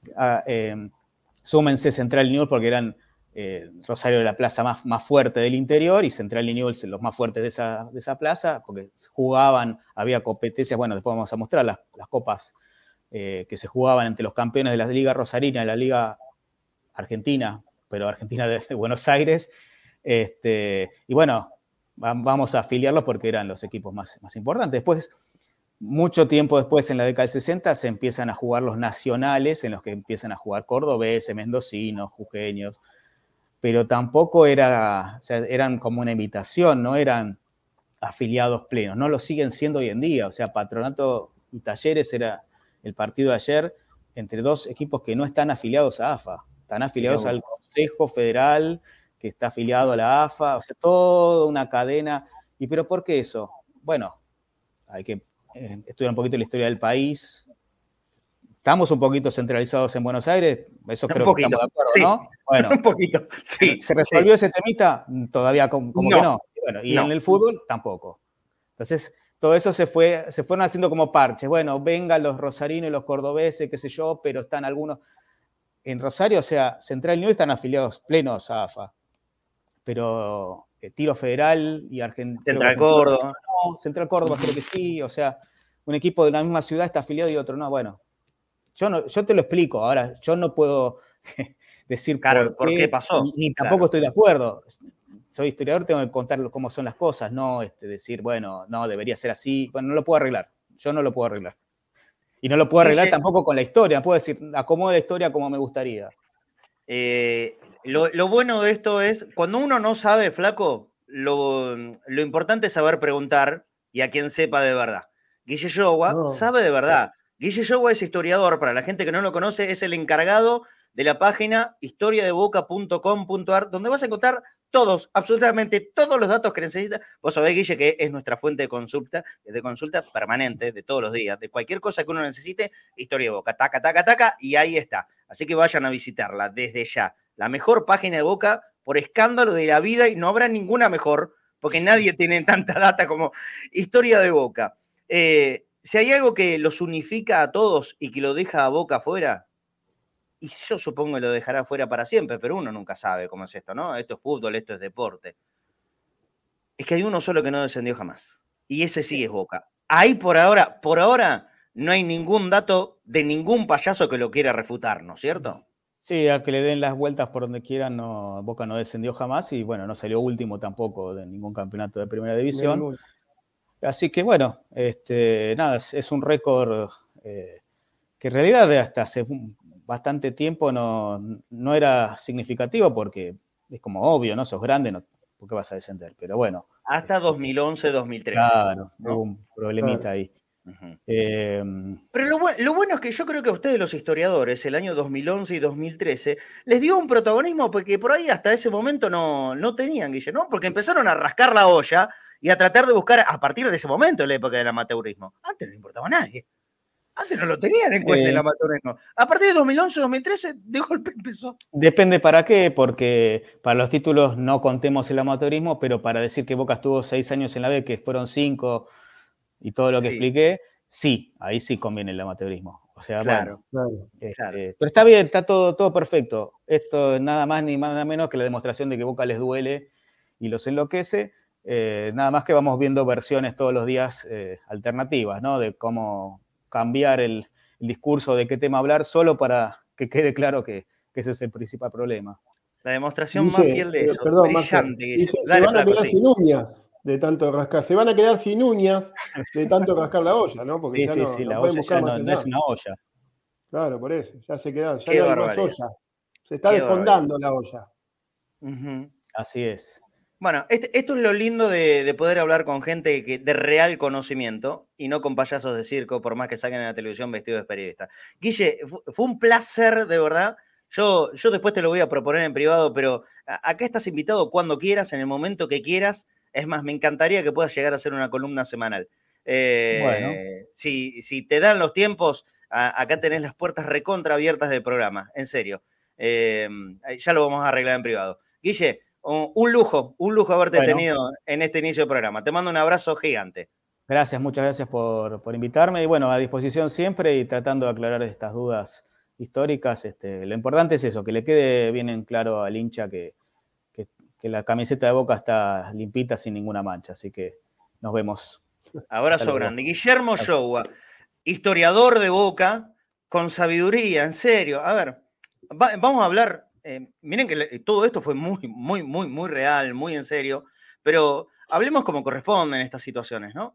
súmense Central y Newell's porque eran Rosario era la plaza más fuerte del interior y Central y Newell's los más fuertes de esa plaza, porque jugaban, había competencias, bueno, después vamos a mostrar las copas que se jugaban entre los campeones de la Liga Rosarina y la Liga Argentina, pero Argentina de Buenos Aires, y bueno, vamos a afiliarlos porque eran los equipos más importantes. Después, mucho tiempo después, en la década del 60, se empiezan a jugar los nacionales, en los que empiezan a jugar cordobeses, mendocinos, jujeños, pero tampoco eran como una invitación, no eran afiliados plenos, no lo siguen siendo hoy en día. O sea, Patronato y Talleres era el partido de ayer entre dos equipos que no están afiliados a AFA, están afiliados al Consejo Federal, que está afiliado a la AFA, o sea, toda una cadena. ¿Y pero por qué eso? Bueno, hay que estudiar un poquito la historia del país. Estamos un poquito centralizados en Buenos Aires, eso creo que estamos de acuerdo, ¿no? Bueno, un poquito, sí. ¿Se resolvió ese temita? Todavía como que no. Bueno, y en el fútbol tampoco. Entonces, todo eso se fueron haciendo como parches. Bueno, vengan los rosarinos y los cordobeses, qué sé yo, pero están algunos. En Rosario, o sea, Central y Newell's están afiliados plenos a AFA. Pero Tiro Federal y Argentina. Central Córdoba. No, Central Córdoba creo que sí. O sea, un equipo de una misma ciudad está afiliado y otro no. Bueno, yo te lo explico. Ahora, yo no puedo decir por qué pasó. Ni tampoco estoy de acuerdo. soy historiador, tengo que contar cómo son las cosas, no decir, bueno, no, debería ser así. Bueno, no lo puedo arreglar. Yo no lo puedo arreglar. Y no lo puedo arreglar tampoco con la historia. No puedo decir, acomodo la historia como me gustaría. Lo bueno de esto es, cuando uno no sabe, flaco, lo importante es saber preguntar y a quien sepa de verdad. Guille Youa sabe de verdad. Guille Youa es historiador, para la gente que no lo conoce, es el encargado de la página historiadeboca.com.ar, donde vas a encontrar todos, absolutamente todos los datos que necesitas. Vos sabés, Guille, que es nuestra fuente de consulta permanente, de todos los días, de cualquier cosa que uno necesite, Historia de Boca, taca, taca, taca, y ahí está. Así que vayan a visitarla desde ya. La mejor página de Boca por escándalo de la vida, y no habrá ninguna mejor, porque nadie tiene tanta data como Historia de Boca. Si hay algo que los unifica a todos y que lo deja a Boca afuera, y yo supongo que lo dejará fuera para siempre, pero uno nunca sabe cómo es esto, ¿no? Esto es fútbol, esto es deporte. Es que hay uno solo que no descendió jamás. Y ese sí es Boca. Ahí por ahora, no hay ningún dato de ningún payaso que lo quiera refutar, ¿no es cierto? Sí, a que le den las vueltas por donde quieran, Boca no descendió jamás y bueno, no salió último tampoco de ningún campeonato de primera división. Así que bueno, nada, es un récord que en realidad hasta hace bastante tiempo no era significativo porque es como obvio, ¿no? Sos grande, ¿por qué vas a descender? Pero bueno. Hasta 2011, 2013. Claro, ¿no? Hubo un problemita ahí. Uh-huh. Pero lo bueno es que yo creo que a ustedes los historiadores, el año 2011 y 2013, les dio un protagonismo porque por ahí hasta ese momento no tenían, Guille, ¿no? Porque empezaron a rascar la olla y a tratar de buscar a partir de ese momento en la época del amateurismo. Antes no le importaba a nadie. Antes no lo tenían en cuenta el amateurismo. A partir de 2011, 2013, de golpe empezó. Depende para qué, porque para los títulos no contemos el amateurismo, pero para decir que Boca estuvo 6 años en la B, que fueron 5 y todo lo que expliqué, sí, ahí sí conviene el amateurismo. O sea, claro, bueno, claro. Pero está bien, está todo perfecto. Esto es nada más ni nada menos que la demostración de que Boca les duele y los enloquece. Nada más que vamos viendo versiones todos los días alternativas, ¿no? De cómo cambiar el discurso, de qué tema hablar, solo para que quede claro que ese es el principal problema. La demostración más fiel de eso. Perdón, brillante, Guille. Se van a quedar sin uñas de tanto rascar. Se van a quedar sin uñas de tanto rascar la olla, ¿no? Porque sí, la olla ya no es una olla. Claro, por eso. Ya se quedan, ya no hay más olla. Se está desfondando la olla. Uh-huh. Así es. Bueno, esto es lo lindo de poder hablar con gente de real conocimiento y no con payasos de circo, por más que saquen en la televisión vestidos de periodista. Guille, fue un placer, de verdad. Yo después te lo voy a proponer en privado, pero acá estás invitado cuando quieras, en el momento que quieras. Es más, me encantaría que puedas llegar a hacer una columna semanal. Bueno. Si te dan los tiempos, acá tenés las puertas recontra abiertas del programa, en serio. Ya lo vamos a arreglar en privado. Guille, un lujo haberte tenido en este inicio del programa. Te mando un abrazo gigante. Gracias, muchas gracias por invitarme y bueno, a disposición siempre y tratando de aclarar estas dudas históricas. Lo importante es eso, que le quede bien en claro al hincha que la camiseta de Boca está limpita sin ninguna mancha, así que nos vemos. Abrazo grande. Guillermo Youa, historiador de Boca, con sabiduría, en serio. A ver, vamos a hablar. Miren que todo esto fue muy real, muy en serio, pero hablemos como corresponde en estas situaciones, ¿no?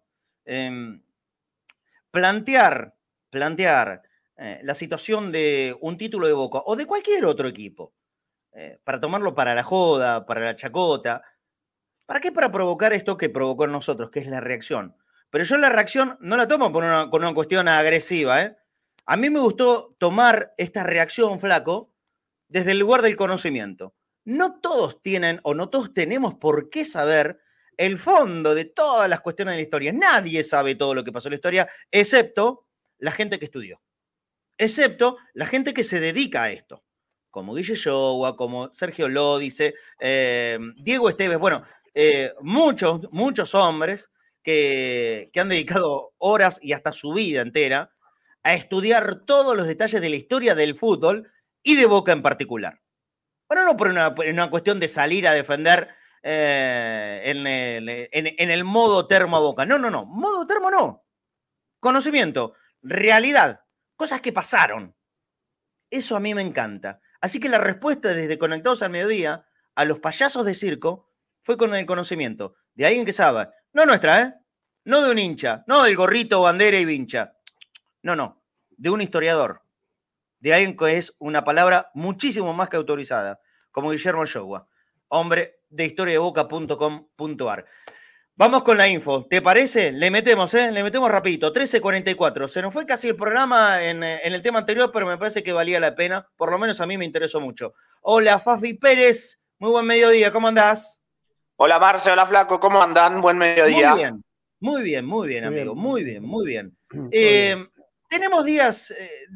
Plantear la situación de un título de Boca o de cualquier otro equipo, para tomarlo para la joda, para la chacota. ¿Para qué? Para provocar esto que provocó en nosotros, que es la reacción. Pero yo la reacción no la tomo con una cuestión agresiva, ¿eh? A mí me gustó tomar esta reacción, flaco, desde el lugar del conocimiento. No todos tienen o no todos tenemos por qué saber el fondo de todas las cuestiones de la historia. Nadie sabe todo lo que pasó en la historia, excepto la gente que estudió. Excepto la gente que se dedica a esto. Como Guille Youa, como Sergio Lódice, Diego Esteves. Bueno, muchos hombres que han dedicado horas y hasta su vida entera a estudiar todos los detalles de la historia del fútbol y de Boca en particular. Bueno, no por una cuestión de salir a defender en el modo termo a Boca. No. Modo termo no. Conocimiento, realidad, cosas que pasaron. Eso a mí me encanta. Así que la respuesta desde Conectados al Mediodía a los payasos de circo fue con el conocimiento de alguien que sabe, no nuestra, ¿eh? No de un hincha, no del gorrito, bandera y vincha. No, de un historiador, de alguien que es una palabra muchísimo más que autorizada, como Guillermo Shogua, hombre de historiadeboca.com.ar. Vamos con la info, ¿te parece? Le metemos rapidito, 13:44. Se nos fue casi el programa en el tema anterior, pero me parece que valía la pena, por lo menos a mí me interesó mucho. Hola, Fafi Pérez, muy buen mediodía, ¿cómo andás? Hola Marce, hola Flaco, ¿cómo andan? Buen mediodía. Muy bien, amigo, muy bien. Bien. Tenemos días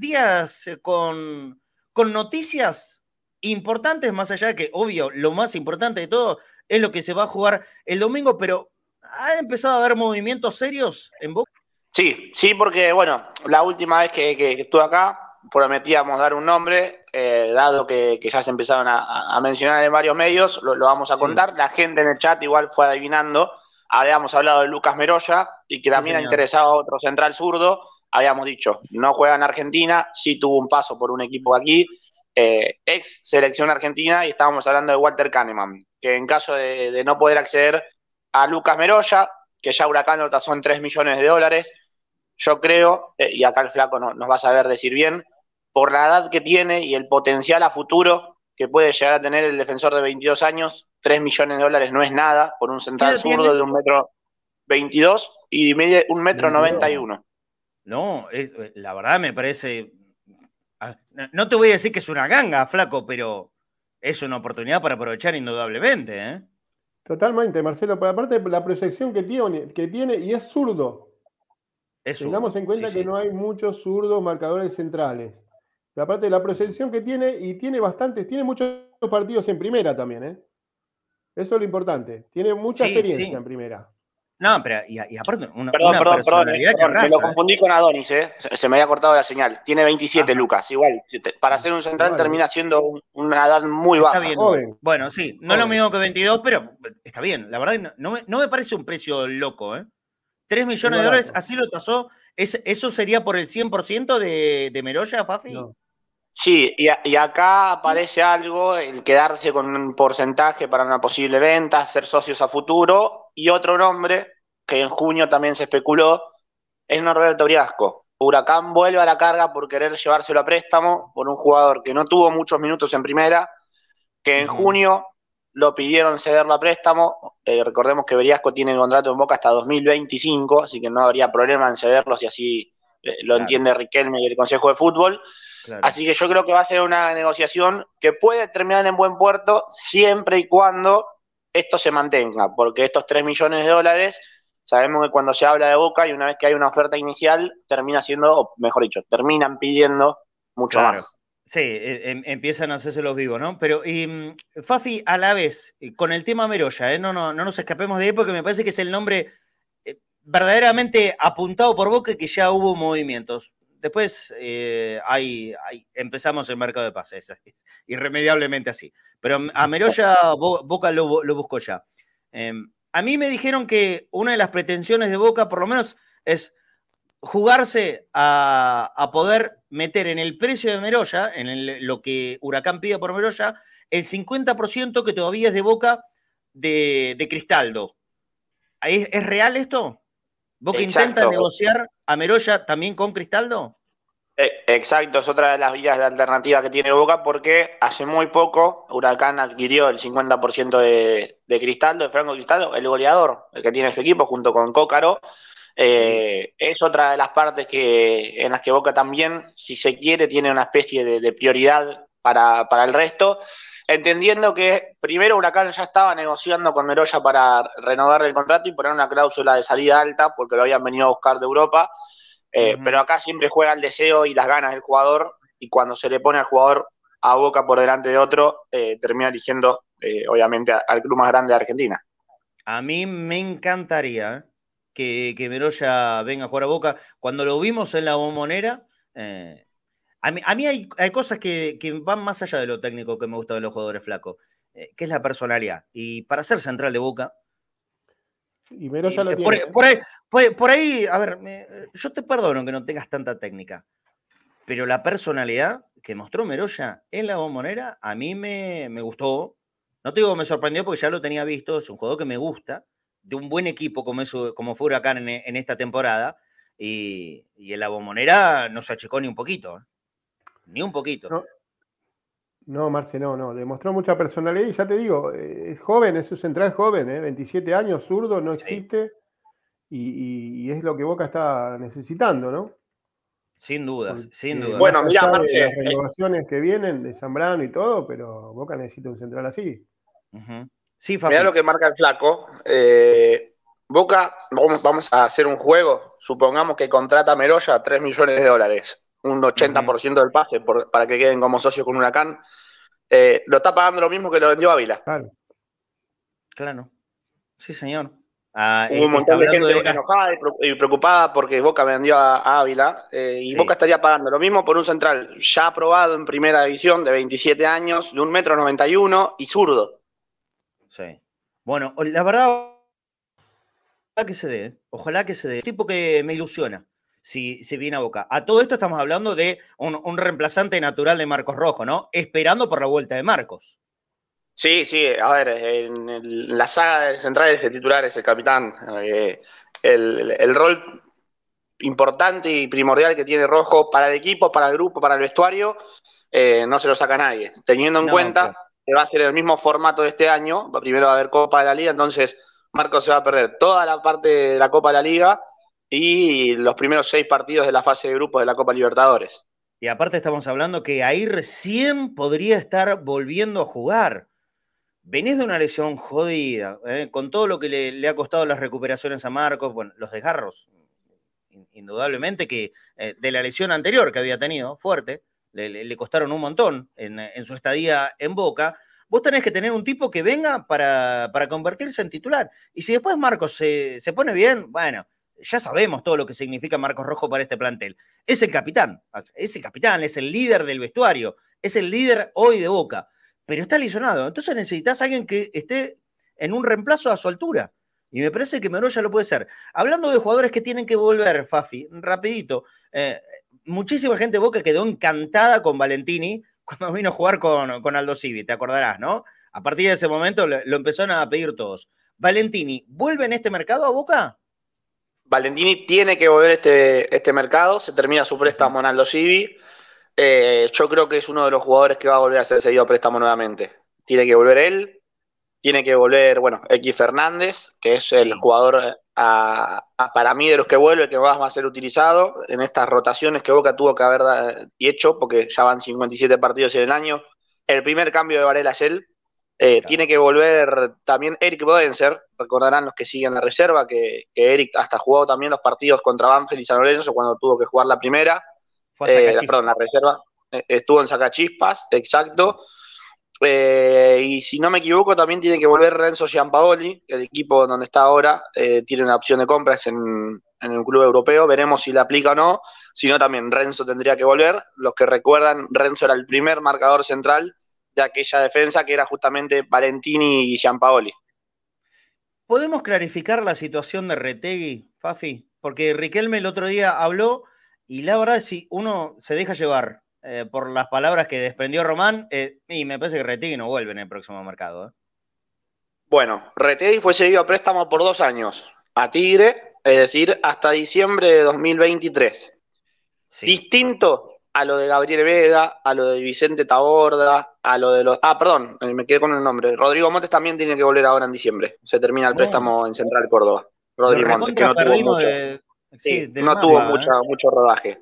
con noticias importantes, más allá de que, obvio, lo más importante de todo es lo que se va a jugar el domingo, pero ¿han empezado a haber movimientos serios en Boca? Sí, porque, bueno, la última vez que estuve acá prometíamos dar un nombre, dado que ya se empezaron a mencionar en varios medios, lo vamos a contar. Sí. La gente en el chat igual fue adivinando. Habíamos hablado de Lucas Meroya y que también ha interesado a otro central zurdo. Habíamos dicho, no juega en Argentina, sí tuvo un paso por un equipo aquí, ex selección argentina, y estábamos hablando de Walter Kahneman, que en caso de no poder acceder a Lucas Meroya, que ya Huracán lo tasó en $3 millones, yo creo, y acá el Flaco nos va a saber decir bien, por la edad que tiene y el potencial a futuro que puede llegar a tener el defensor de 22 años, $3 millones no es nada por un central zurdo de 1,22 m y mide 1,91 m. No, la verdad me parece... No te voy a decir que es una ganga, Flaco, pero es una oportunidad para aprovechar indudablemente, ¿eh? Totalmente, Marcelo, pero aparte de la proyección que tiene y es zurdo. Tengamos en cuenta que no hay muchos zurdos marcadores centrales. Pero aparte de la proyección que tiene, y tiene muchos partidos en primera también, ¿eh? Eso es lo importante. Tiene mucha experiencia en primera. No, pero y aparte una personalidad que arrasa. Me lo confundí con Adonis, ¿eh? Se me había cortado la señal. Tiene 27, ajá. Lucas. Igual, para ser un central termina siendo una edad muy baja. Está bien. Joven. Bueno, sí, no es lo mismo que 22, pero está bien. La verdad, no me parece un precio loco, ¿eh? $3 millones, así lo tasó. ¿Eso sería por el 100% de Meroya, Fafi? No. Sí, y acá aparece algo, el quedarse con un porcentaje para una posible venta, ser socios a futuro, y otro nombre que en junio también se especuló, es Norberto Briasco. Huracán vuelve a la carga por querer llevárselo a préstamo por un jugador que no tuvo muchos minutos en primera, que en junio lo pidieron cederlo a préstamo. Recordemos que Briasco tiene contrato en Boca hasta 2025, así que no habría problema en cederlo si así lo entiende Riquelme y el Consejo de Fútbol. Claro. Así que yo creo que va a ser una negociación que puede terminar en buen puerto siempre y cuando esto se mantenga, porque estos $3 millones, sabemos que cuando se habla de Boca y una vez que hay una oferta inicial, termina siendo, o mejor dicho, terminan pidiendo mucho más. Sí, empiezan a hacerse los vivos, ¿no? Pero, Fafi, a la vez, con el tema Meroya, no nos escapemos de ahí porque me parece que es el nombre verdaderamente apuntado por Boca y que ya hubo movimientos. Después empezamos el mercado de pases, es irremediablemente así. Pero a Meroya Boca lo buscó ya. A mí me dijeron que una de las pretensiones de Boca, por lo menos, es jugarse a poder meter en el precio de Meroya, lo que Huracán pide por Meroya, el 50% que todavía es de Boca de Cristaldo. ¿Es real esto? ¿Boca intenta negociar a Meroya también con Cristaldo? Exacto, es otra de las vías de alternativa que tiene Boca, porque hace muy poco Huracán adquirió el 50% de Cristaldo, de Franco Cristaldo, el goleador, el que tiene su equipo junto con Cócaro. Es otra de las partes en las que Boca también, si se quiere, tiene una especie de prioridad para el resto, entendiendo que primero Huracán ya estaba negociando con Meroya para renovarle el contrato y poner una cláusula de salida alta, porque lo habían venido a buscar de Europa. Pero acá siempre juega el deseo y las ganas del jugador, y cuando se le pone al jugador a Boca por delante de otro, termina eligiendo obviamente al club más grande de Argentina. A mí me encantaría que Meroya venga a jugar a Boca. Cuando lo vimos en la Bombonera, a mí hay cosas que van más allá de lo técnico que me gusta de los jugadores flacos, que es la personalidad. Y para ser central de Boca, y Meroya lo tiene. Por ahí, a ver, yo te perdono que no tengas tanta técnica, pero la personalidad que mostró Meroya en la Bombonera a mí me gustó, No te digo que me sorprendió porque ya lo tenía visto, es un jugador que me gusta, de un buen equipo como fue Huracán en esta temporada, y en la Bombonera no se achicó ni un poquito, ni un poquito. No, Marce, no. Demostró mucha personalidad y ya te digo, es joven, es un central joven, 27 años, zurdo, no existe, y es lo que Boca está necesitando, ¿no? Sin dudas, sin dudas. Bueno, Más mira, allá Marce, de las renovaciones que vienen de Zambrano y todo, pero Boca necesita un central así. Sí, Fabi. mirá lo que marca el flaco. Boca, vamos a hacer un juego. Supongamos que contrata a Meroya $3 millones, un 80% del pase para que queden como socios con Huracán. Lo está pagando lo mismo que lo vendió Ávila. Claro. Sí, señor. Hubo un montón de gente enojada y preocupada porque Boca vendió a Ávila y Boca estaría pagando lo mismo por un central ya aprobado en primera división de 27 años, de 1,91 m y zurdo. Sí. Bueno, la verdad, ojalá que se dé. Ojalá que se dé. Un tipo que me ilusiona si viene a Boca. A todo esto estamos hablando de un reemplazante natural de Marcos Rojo, ¿no? Esperando por la vuelta de Marcos. Sí, a ver, en la saga de centrales el titular es el capitán. El rol importante y primordial que tiene Rojo para el equipo, para el grupo, para el vestuario, no se lo saca nadie. Teniendo en cuenta que va a ser el mismo formato de este año, primero va a haber Copa de la Liga, entonces Marcos se va a perder toda la parte de la Copa de la Liga y los primeros 6 partidos de la fase de grupos de la Copa Libertadores. Y aparte estamos hablando que ahí recién podría estar volviendo a jugar. Venís de una lesión jodida, con todo lo que le ha costado las recuperaciones a Marcos, bueno, los desgarros, indudablemente que de la lesión anterior que había tenido, fuerte, le costaron un montón en su estadía en Boca. Vos tenés que tener un tipo que venga para convertirse en titular. Y si después Marcos se pone bien, bueno, ya sabemos todo lo que significa Marcos Rojo para este plantel. Es el capitán, es el líder del vestuario, es el líder hoy de Boca. Pero está lesionado. Entonces necesitas a alguien que esté en un reemplazo a su altura. Y me parece que Meroya lo puede ser. Hablando de jugadores que tienen que volver, Fafi, rapidito. Muchísima gente de Boca quedó encantada con Valentini cuando vino a jugar con Aldo Civi, te acordarás, ¿no? A partir de ese momento lo empezaron a pedir todos. Valentini, ¿vuelve en este mercado a Boca? Valentini tiene que volver este mercado. Se termina su préstamo en Aldo Civi. Yo creo que es uno de los jugadores que va a volver a ser cedido a préstamo nuevamente. Tiene que volver él, tiene que volver, X Fernández, que es el jugador para mí de los que vuelve, que más va a ser utilizado en estas rotaciones que Boca tuvo que haber hecho, porque ya van 57 partidos en el año. El primer cambio de Varela es él. Tiene que volver también Eric Bodenser. Recordarán los que siguen la reserva que Eric hasta jugó también los partidos contra Banfield y San Lorenzo cuando tuvo que jugar la primera. La reserva estuvo en Sacachispas, exacto. Y si no me equivoco, también tiene que volver Renzo Giampaoli, el equipo donde está ahora, tiene una opción de compras en el club europeo. Veremos si le aplica o no. Si no, también Renzo tendría que volver. Los que recuerdan, Renzo era el primer marcador central de aquella defensa que era justamente Valentini y Giampaoli. ¿Podemos clarificar la situación de Retegui, Fafi? Porque Riquelme el otro día habló. Y la verdad, si uno se deja llevar por las palabras que desprendió Román, y me parece que Retegui no vuelve en el próximo mercado. Bueno, Retegui fue cedido a préstamo por 2 años a Tigre, es decir, hasta diciembre de 2023. Sí. Distinto a lo de Gabriel Vega, a lo de Vicente Taborda, a lo de los... me quedé con el nombre. Rodrigo Montes también tiene que volver ahora en diciembre. Se termina el préstamo en Central Córdoba. Rodrigo Montes, que no tuvo mucho... no tuvo mucho rodaje.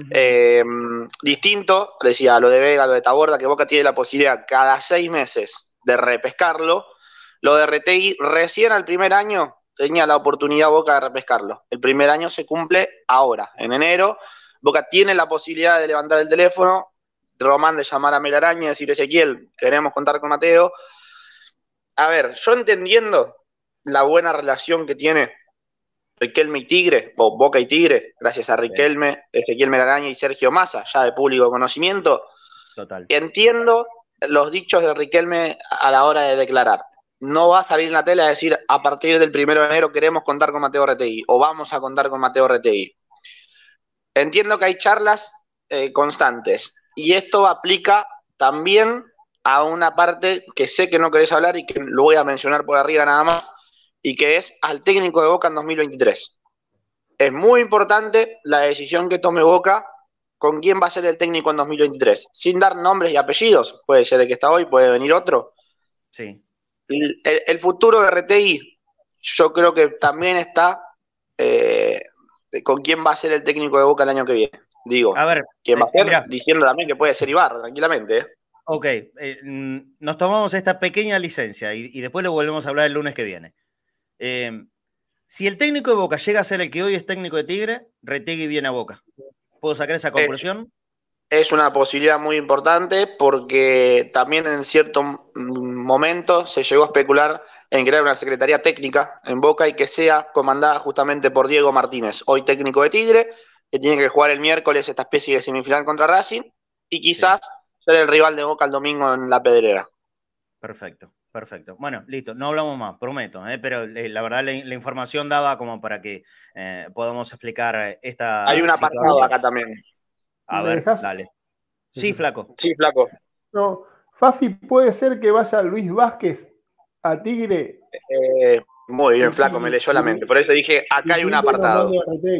Distinto, decía, lo de Vega, lo de Taborda, que Boca tiene la posibilidad cada 6 meses de repescarlo. Lo de Retegui, recién al primer año tenía la oportunidad Boca de repescarlo. El primer año se cumple ahora, en enero. Boca tiene la posibilidad de levantar el teléfono, Román de llamar a Melaraña y decir, Ezequiel, queremos contar con Mateo. A ver, yo entendiendo la buena relación que tiene Riquelme y Tigre, o Boca y Tigre, gracias a Riquelme, Ezequiel Melaraña y Sergio Massa, ya de público conocimiento. Total. Entiendo los dichos de Riquelme a la hora de declarar. No va a salir en la tele a decir, a partir del 1 de enero queremos contar con Mateo Retegui, o vamos a contar con Mateo Retegui. Entiendo que hay charlas constantes, y esto aplica también a una parte que sé que no querés hablar y que lo voy a mencionar por arriba nada más, y que es al técnico de Boca en 2023. Es muy importante la decisión que tome Boca con quién va a ser el técnico en 2023, sin dar nombres y apellidos. Puede ser el que está hoy, puede venir otro. Sí. El futuro de Retegui, yo creo que también está con quién va a ser el técnico de Boca el año que viene. Digo, A ver, quién va a ser, mirá. diciendo también que puede ser Ibarra, tranquilamente. Ok, nos tomamos esta pequeña licencia y después lo volvemos a hablar el lunes que viene. Si el técnico de Boca llega a ser el que hoy es técnico de Tigre, Retegui viene a Boca. ¿Puedo sacar esa conclusión? Es una posibilidad muy importante porque también en cierto momento se llegó a especular en crear una secretaría técnica en Boca y que sea comandada justamente por Diego Martínez, hoy técnico de Tigre, que tiene que jugar el miércoles esta especie de semifinal contra Racing y quizás ser el rival de Boca el domingo en La Pedrera. Perfecto. Perfecto. Bueno, listo. No hablamos más, prometo, pero la verdad la información daba como para que podamos explicar esta Hay un situación. apartado acá también. A ver, dale. Sí, Flaco. Sí, Flaco. No, Fafi, ¿puede ser que vaya Luis Vázquez a Tigre? Muy bien, Flaco, me leyó la mente. Por eso dije, acá hay un apartado.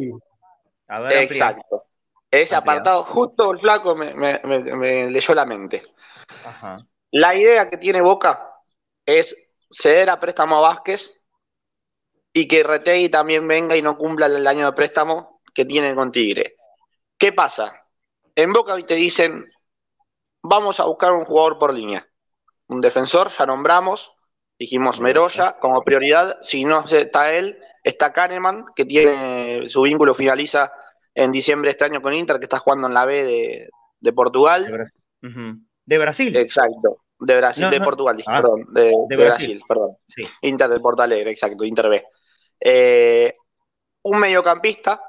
A ver, exacto. Ese apartado, justo el Flaco me leyó la mente. Ajá. La idea que tiene Boca es ceder a préstamo a Vázquez y que Retegui también venga y no cumpla el año de préstamo que tiene con Tigre. ¿Qué pasa? En Boca hoy te dicen, vamos a buscar un jugador por línea. Un defensor, ya nombramos, dijimos Meroya como prioridad. Si no está él, está Kahneman, que tiene su vínculo finaliza en diciembre de este año con Inter, que está jugando en la B de Portugal. De Brasil. Uh-huh. ¿De Brasil? Exacto. De Brasil, no, de Portugal, perdón. De Brasil, perdón. Sí. Inter de Porto Alegre, exacto, Inter B. Un mediocampista.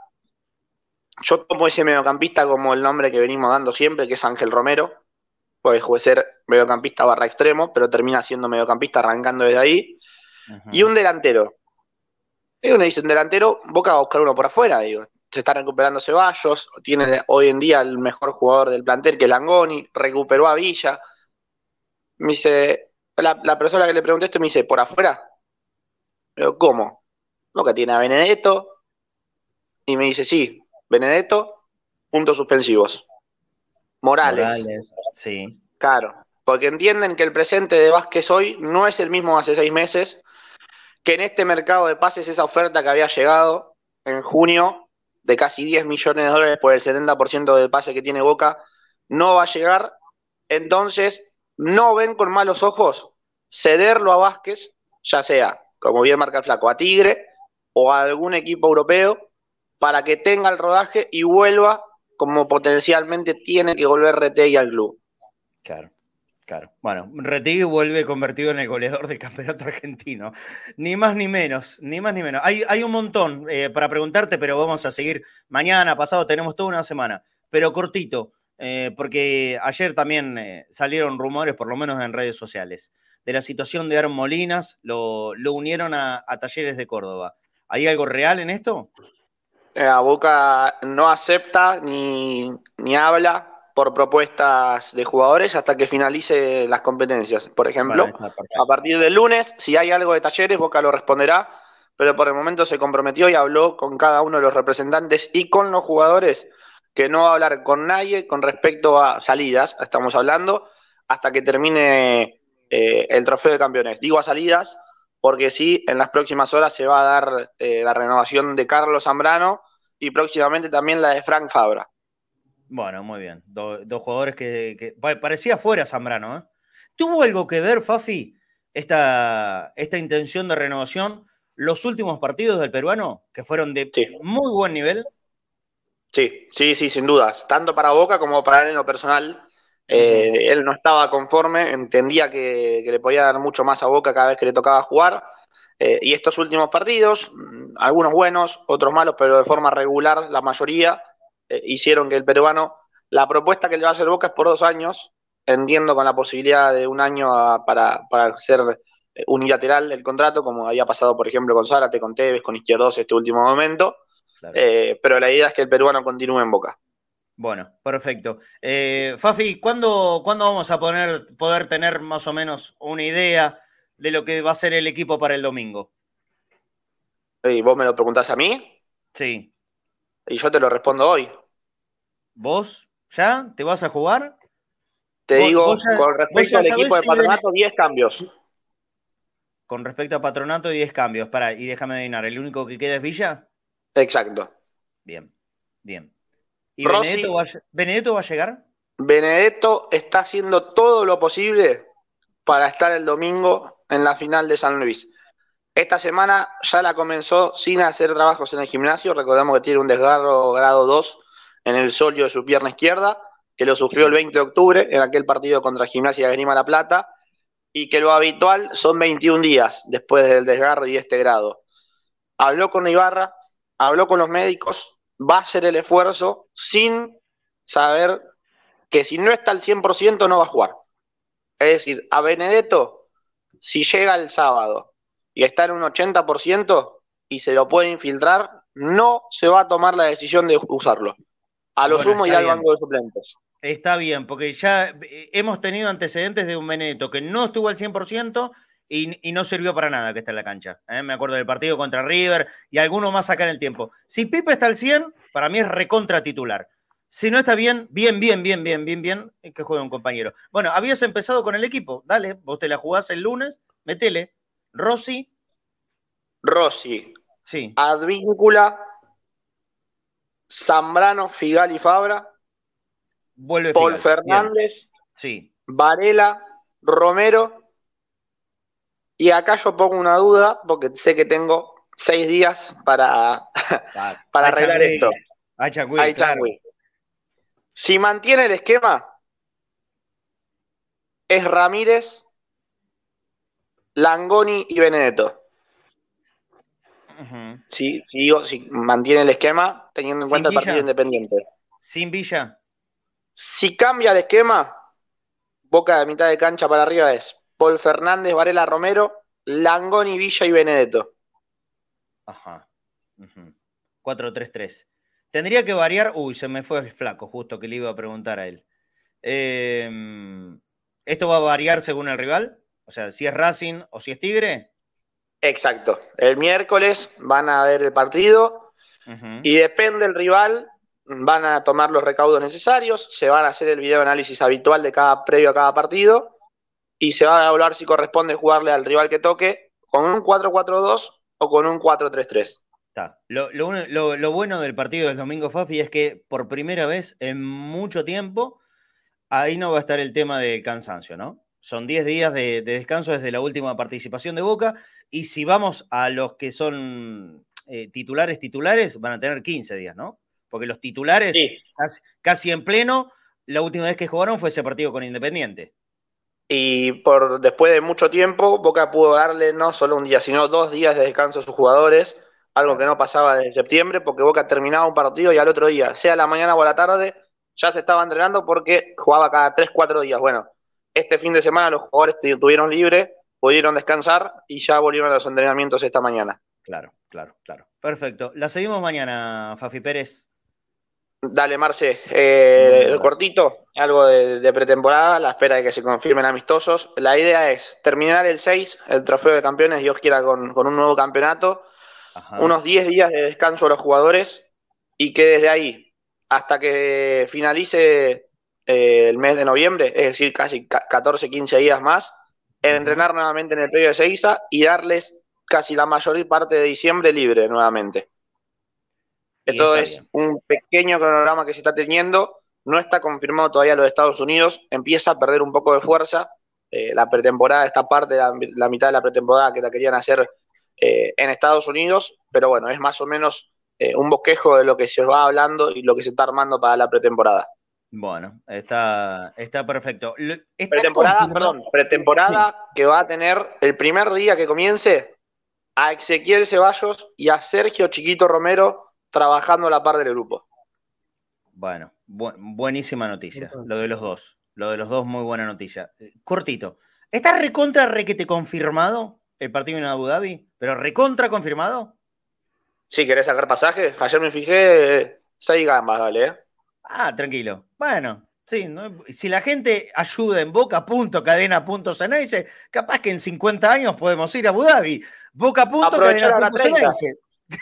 Yo tomo ese mediocampista como el nombre que venimos dando siempre, que es Ángel Romero. Puede ser mediocampista / extremo, pero termina siendo mediocampista arrancando desde ahí. Uh-huh. Y un delantero. Y donde dicen delantero, Boca va a buscar uno por afuera, digo. Se está recuperando Ceballos, tiene hoy en día el mejor jugador del plantel, que es Langoni, recuperó a Villa. Me dice, la persona que le pregunté esto me dice, ¿por afuera? Pero, ¿cómo? Boca tiene a Benedetto. Y me dice, sí, Benedetto, puntos suspensivos. Morales. Sí. Claro, porque entienden que el presente de Vázquez hoy no es el mismo hace 6 meses, que en este mercado de pases esa oferta que había llegado en junio de casi 10 millones de dólares por el 70% del pase que tiene Boca, no va a llegar. Entonces, no ven con malos ojos cederlo a Vázquez, ya sea, como bien marca el Flaco, a Tigre o a algún equipo europeo, para que tenga el rodaje y vuelva como potencialmente tiene que volver Retegui al club. Claro. Bueno, Retegui vuelve convertido en el goleador del campeonato argentino. Ni más ni menos. Hay un montón para preguntarte, pero vamos a seguir mañana, pasado, tenemos toda una semana. Pero cortito, porque ayer también salieron rumores, por lo menos en redes sociales, de la situación de Aaron Molinas, lo unieron a Talleres de Córdoba. ¿Hay algo real en esto? Boca no acepta ni habla por propuestas de jugadores hasta que finalice las competencias. Por ejemplo, a partir del lunes, si hay algo de Talleres, Boca lo responderá, pero por el momento se comprometió y habló con cada uno de los representantes y con los jugadores que no va a hablar con nadie con respecto a salidas, estamos hablando, hasta que termine el trofeo de campeones. Digo a salidas porque sí, en las próximas horas se va a dar la renovación de Carlos Zambrano y próximamente también la de Frank Fabra. Bueno, muy bien. Dos jugadores que parecía fuera Zambrano, ¿eh? ¿Tuvo algo que ver, Fafi, esta intención de renovación, los últimos partidos del peruano, que fueron de muy buen nivel? Sí, sin dudas. Tanto para Boca como para él en lo personal. Él no estaba conforme, entendía que le podía dar mucho más a Boca cada vez que le tocaba jugar. Y estos últimos partidos, algunos buenos, otros malos, pero de forma regular, la mayoría, hicieron que el peruano, la propuesta que le va a hacer Boca es por 2 años, entiendo con la posibilidad de 1 año para ser unilateral el contrato, como había pasado, por ejemplo, con Zárate, con Tevez, con Izquierdos este último momento. Claro. Pero la idea es que el peruano continúe en Boca. Bueno, perfecto. Fafi, ¿cuándo vamos a poder tener más o menos una idea de lo que va a ser el equipo para el domingo? ¿Y vos me lo preguntás a mí? Sí. Y yo te lo respondo hoy. ¿Vos ya te vas a jugar? Te digo, vos con respecto al equipo de Patronato, 10 cambios. Con respecto a Patronato, 10 cambios. Pará, y déjame adivinar, ¿el único que queda es Villa? Exacto. Bien, bien. ¿Y Rossi, Benedetto va a llegar? Benedetto está haciendo todo lo posible para estar el domingo en la final de San Luis. Esta semana ya la comenzó sin hacer trabajos en el gimnasio. Recordemos que tiene un desgarro grado 2 en el sóleo de su pierna izquierda, que lo sufrió el 20 de octubre en aquel partido contra Gimnasia de Esgrima La Plata, y que lo habitual son 21 días después del desgarro y este grado. Habló con Ibarra, habló con los médicos, va a hacer el esfuerzo sin saber que si no está al 100% no va a jugar. Es decir, a Benedetto, si llega el sábado y está en un 80% y se lo puede infiltrar, no se va a tomar la decisión de usarlo. A lo sumo irá al banco de suplentes. Está bien, porque ya hemos tenido antecedentes de un Benedetto que no estuvo al 100% y no sirvió para nada que está en la cancha. Me acuerdo del partido contra River y alguno más acá en el tiempo. Si Pipe está al 100, para mí es recontra titular. Si no está bien, bien, que juegue un compañero. Bueno, habías empezado con el equipo. Dale, vos te la jugás el lunes, metele. Rossi, sí. Advíncula, Zambrano, Figal y Fabra. Vuelve Paul Figal. Fernández, sí. Varela, Romero. Y acá yo pongo una duda, porque sé que tengo 6 días para arreglar esto. Claro. Si mantiene el esquema, es Ramírez, Langoni y Benedetto. Uh-huh. Si mantiene el esquema, teniendo en cuenta el partido Independiente. ¿Sin Villa? Si cambia el esquema, Boca de mitad de cancha para arriba es Paul Fernández, Varela, Romero, Langoni, Villa y Benedetto. Ajá. Uh-huh. 4-3-3. Tendría que variar. Uy, se me fue el flaco, justo que le iba a preguntar a él. ¿Esto va a variar según el rival? O sea, si es Racing o si es Tigre. Exacto. El miércoles van a ver el partido y depende del rival, van a tomar los recaudos necesarios, se van a hacer el video análisis habitual previo a cada partido y se va a evaluar si corresponde jugarle al rival que toque con un 4-4-2 o con un 4-3-3. Lo bueno del partido del domingo, Fafi, es que por primera vez en mucho tiempo ahí no va a estar el tema del cansancio, ¿no? Son 10 días de descanso desde la última participación de Boca y si vamos a los que son titulares, van a tener 15 días, ¿no? Porque los titulares sí. casi en pleno, la última vez que jugaron fue ese partido con Independiente. Y después de mucho tiempo, Boca pudo darle no solo un día, sino 2 días de descanso a sus jugadores, algo que no pasaba desde septiembre, porque Boca terminaba un partido y al otro día, sea a la mañana o a la tarde, ya se estaba entrenando porque jugaba cada 3-4 días. Bueno, este fin de semana los jugadores estuvieron libres, pudieron descansar y ya volvieron a los entrenamientos esta mañana. Claro. Perfecto. La seguimos mañana, Fafi Pérez. Dale, Marce. El cortito, algo de pretemporada, la espera de que se confirmen amistosos. La idea es terminar el 6, el trofeo de campeones, Dios quiera, con un nuevo campeonato. Ajá. Unos 10 días de descanso a los jugadores y que desde ahí hasta que finalice el mes de noviembre, es decir, casi 14, 15 días más, entrenar nuevamente en el predio de Seiza y darles casi la mayor parte de diciembre libre nuevamente. Esto es un pequeño cronograma que se está teniendo, no está confirmado todavía lo de Estados Unidos, empieza a perder un poco de fuerza, la pretemporada, esta parte, la mitad de la pretemporada que la querían hacer en Estados Unidos, pero bueno, es más o menos un bosquejo de lo que se va hablando y lo que se está armando para la pretemporada. Bueno, está perfecto. Pretemporada sí. Que va a tener el primer día que comience a Ezequiel Ceballos y a Sergio Chiquito Romero trabajando a la par del grupo. Bueno, buenísima noticia, lo de los dos. Lo de los dos, muy buena noticia. Cortito. ¿Está recontra requete confirmado el partido en Abu Dhabi? ¿Pero recontra confirmado? Sí, ¿querés sacar pasaje? Ayer me fijé 6 gambas, dale, Tranquilo. Bueno, sí, ¿no? Si la gente ayuda en boca.cadena.ceneice, capaz que en 50 años podemos ir a Abu Dhabi. Boca.cadena.ceneice.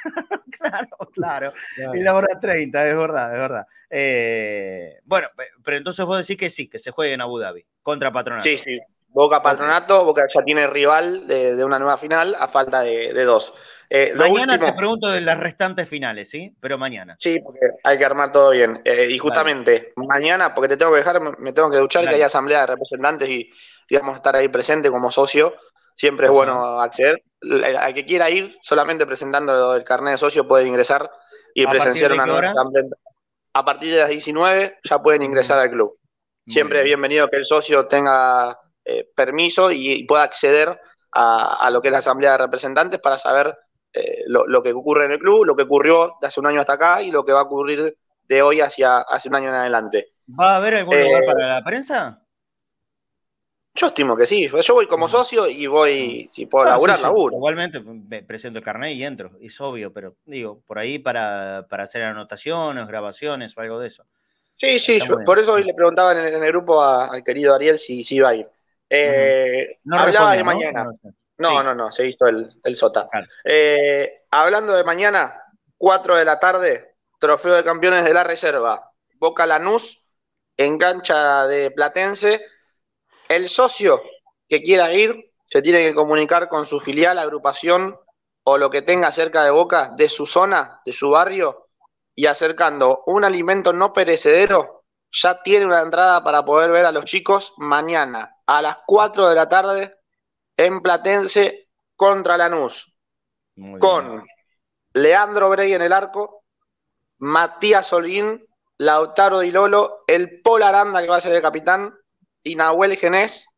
Claro. En la hora 30, es verdad. Bueno, pero entonces vos decís que sí, que se juegue en Abu Dhabi, contra Patronato. Sí. Boca Patronato, Boca ya tiene rival de una nueva final a falta de 2. Mañana te pregunto de las restantes finales, ¿sí? Pero mañana. Sí, porque hay que armar todo bien. Y justamente mañana, porque te tengo que dejar, me tengo que duchar, que hay asamblea de representantes y vamos a estar ahí presente como socio. Siempre es bueno acceder. Al que quiera ir, solamente presentando el carnet de socio puede ingresar y presenciar una nueva asamblea. A partir de las 19 ya pueden ingresar al club. Siempre es bienvenido que el socio tenga permiso y pueda acceder a lo que es la asamblea de representantes para saber lo que ocurre en el club, lo que ocurrió de hace un año hasta acá y lo que va a ocurrir de hoy hacia un año en adelante. ¿Va a haber algún lugar para la prensa? Yo estimo que sí. Yo voy como socio y voy, si puedo laburar, laburo. Igualmente presento el carnet y entro, es obvio, pero digo, por ahí para hacer anotaciones, grabaciones o algo de eso. Sí, por eso hoy le preguntaba en el grupo al querido Ariel si iba a ir. No hablaba de ¿no? mañana. No, se hizo el sota. Claro. Hablando de mañana, 4 de la tarde, Trofeo de Campeones de la Reserva. Boca Lanús, en cancha de Platense. El socio que quiera ir se tiene que comunicar con su filial, agrupación o lo que tenga cerca de Boca, de su zona, de su barrio, y acercando un alimento no perecedero, ya tiene una entrada para poder ver a los chicos mañana a las 4 de la tarde en Platense contra Lanús. Con Leandro Brey en el arco, Matías Holguín, Lautaro Di Lolo, el Pol Aranda que va a ser el capitán, y Nahuel Genés,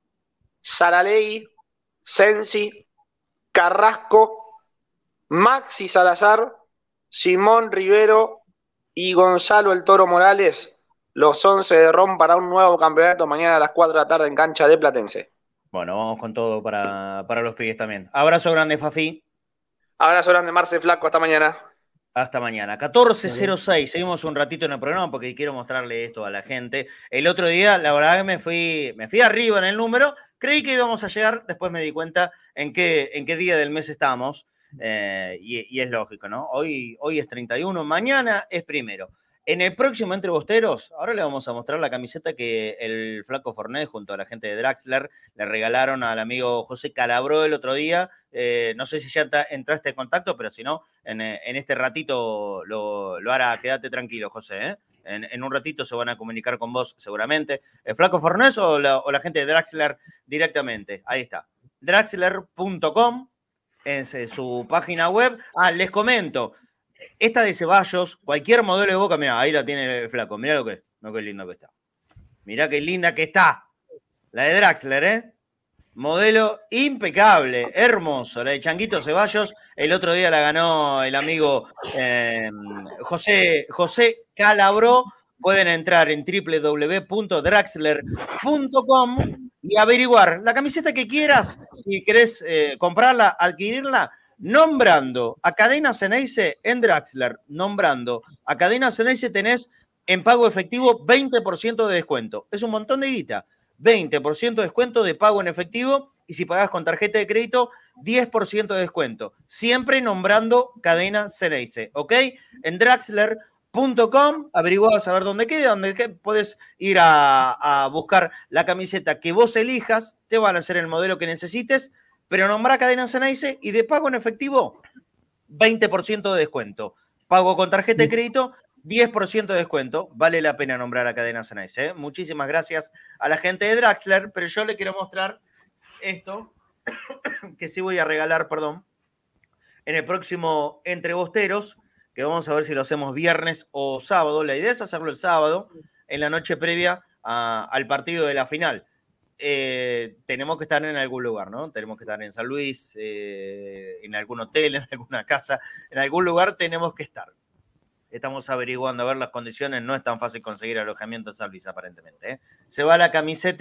Saraley, Sensi, Carrasco, Maxi Salazar, Simón Rivero y Gonzalo El Toro Morales, los 11 de Ron para un nuevo campeonato mañana a las 4 de la tarde en cancha de Platense. Bueno, vamos con todo para los pibes también. Abrazo grande, Fafi. Abrazo grande, Marce Flaco. Hasta mañana. Hasta mañana. 14:06. Seguimos un ratito en el programa porque quiero mostrarle esto a la gente. El otro día, la verdad que me fui arriba en el número. Creí que íbamos a llegar. Después me di cuenta en qué día del mes estamos. Y es lógico, ¿no? Hoy es 31, mañana es 1. En el próximo Entre Bosteros, ahora le vamos a mostrar la camiseta que el Flaco Fornés junto a la gente de Draxler le regalaron al amigo José Calabró el otro día. No sé si ya entraste en contacto, pero si no, en este ratito lo hará. Quédate tranquilo, José, ¿eh? En un ratito se van a comunicar con vos seguramente. ¿El Flaco Fornés o la gente de Draxler directamente? Ahí está. Draxler.com es su página web. Les comento. Esta de Ceballos, cualquier modelo de Boca, mirá, ahí la tiene el Flaco, mirá lo que es, no, qué lindo que está. Mirá qué linda que está. La de Draxler, ¿eh? Modelo impecable, hermoso. La de Changuito Ceballos, el otro día la ganó el amigo José Calabró. Pueden entrar en www.draxler.com y averiguar la camiseta que quieras, si querés comprarla, adquirirla, nombrando a Cadena Ceneice en Draxler, nombrando a Cadena Ceneice tenés en pago efectivo 20% de descuento. Es un montón de guita. 20% de descuento de pago en efectivo y si pagás con tarjeta de crédito, 10% de descuento. Siempre nombrando Cadena Ceneice, ¿ok? En Draxler.com, averiguá a saber dónde queda, podés ir a buscar la camiseta que vos elijas, te van a hacer el modelo que necesites, pero nombrá Cadena Ceneice y de pago en efectivo, 20% de descuento. Pago con tarjeta de crédito, 10% de descuento. Vale la pena nombrar a Cadena Ceneice, ¿eh? Muchísimas gracias a la gente de Draxler, pero yo le quiero mostrar esto, que sí voy a regalar, en el próximo Entre Bosteros, que vamos a ver si lo hacemos viernes o sábado. La idea es hacerlo el sábado, en la noche previa al partido de la final. Tenemos que estar en algún lugar, ¿no? Tenemos que estar en San Luis, en algún hotel, en alguna casa, en algún lugar tenemos que estar. Estamos averiguando a ver las condiciones, no es tan fácil conseguir alojamiento en San Luis, aparentemente, ¿eh? Se va la camiseta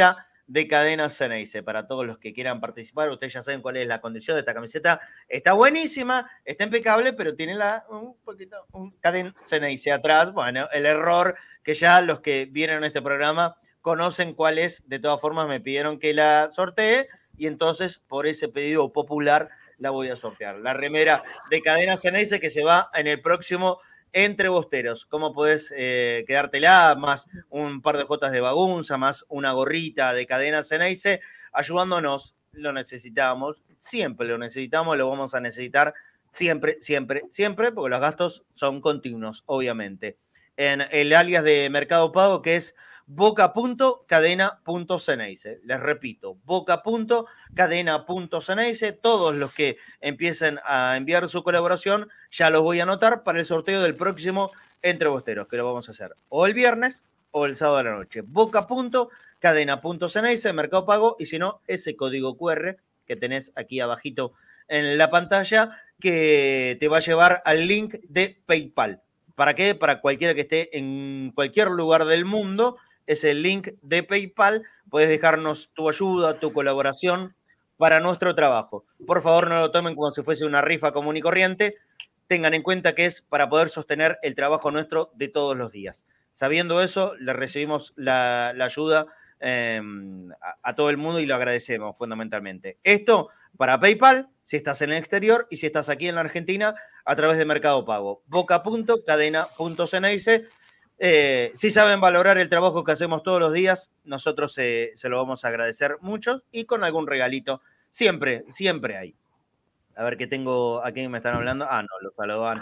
de Cadena Ceneice. Para todos los que quieran participar, ustedes ya saben cuál es la condición de esta camiseta. Está buenísima, está impecable, pero tiene un Cadena Ceneice atrás. Bueno, el error que ya los que vienen a este programa conocen cuál es. De todas formas, me pidieron que la sortee y entonces, por ese pedido popular, la voy a sortear. La remera de Cadena Ceneice que se va en el próximo Entre Bosteros. ¿Cómo podés quedártela? Más un par de jotas de bagunza, más una gorrita de Cadena Ceneice, ayudándonos. Lo necesitamos, siempre lo necesitamos, lo vamos a necesitar siempre, siempre, siempre, porque los gastos son continuos, obviamente. En el alias de Mercado Pago, que es boca.cadena.ceneice. Les repito, boca.cadena.ceneice. Todos los que empiecen a enviar su colaboración, ya los voy a anotar para el sorteo del próximo Entre Bosteros, que lo vamos a hacer o el viernes o el sábado de la noche. Boca.cadena.ceneice, Mercado Pago, y si no, ese código QR que tenés aquí abajito en la pantalla, que te va a llevar al link de PayPal. ¿Para qué? Para cualquiera que esté en cualquier lugar del mundo, es el link de PayPal. Puedes dejarnos tu ayuda, tu colaboración para nuestro trabajo. Por favor, no lo tomen como si fuese una rifa común y corriente. Tengan en cuenta que es para poder sostener el trabajo nuestro de todos los días. Sabiendo eso, le recibimos la ayuda a todo el mundo y lo agradecemos fundamentalmente. Esto para PayPal, si estás en el exterior, y si estás aquí en la Argentina, a través de Mercado Pago. Boca.cadena.ceneice. Si saben valorar el trabajo que hacemos todos los días, nosotros se lo vamos a agradecer mucho, y con algún regalito siempre, siempre hay. A ver qué tengo, ¿a quién me están hablando? Ah, no, lo saludan.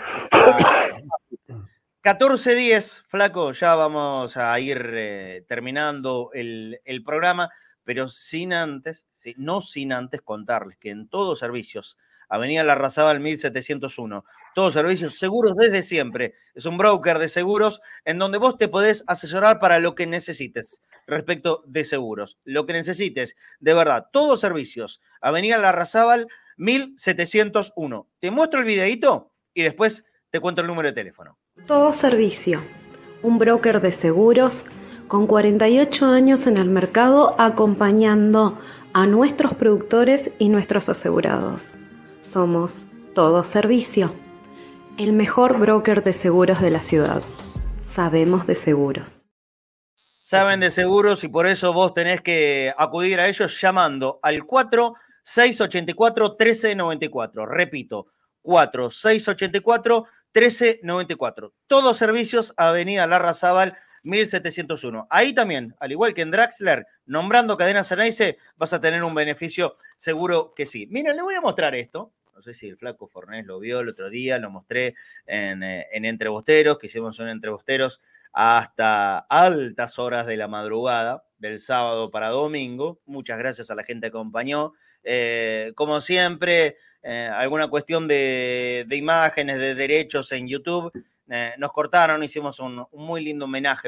14:10, flaco, ya vamos a ir terminando el programa, pero no sin antes contarles que en Todos Servicios, Avenida Larrazábal 1701, Todos Servicios seguros desde siempre. Es un broker de seguros en donde vos te podés asesorar para lo que necesites respecto de seguros. Lo que necesites, de verdad. Todos Servicios, Avenida Larrazábal 1701. Te muestro el videíto y después te cuento el número de teléfono. Todo Servicio, un broker de seguros con 48 años en el mercado, acompañando a nuestros productores y nuestros asegurados. Somos Todo Servicio, el mejor broker de seguros de la ciudad. Sabemos de seguros. Saben de seguros, y por eso vos tenés que acudir a ellos llamando al 4684-1394. Repito, 4684-1394. Todos Servicios, Avenida Larrazábal 1701. Ahí también, al igual que en Draxler, nombrando Cadena Ceneice, vas a tener un beneficio seguro que sí. Miren, le voy a mostrar esto. No sé si el flaco Fornés lo vio el otro día, lo mostré en Entre Bosteros, que hicimos un Entre Bosteros hasta altas horas de la madrugada, del sábado para domingo. Muchas gracias a la gente que acompañó. Como siempre, alguna cuestión de imágenes, de derechos en YouTube, nos cortaron. Hicimos un muy lindo homenaje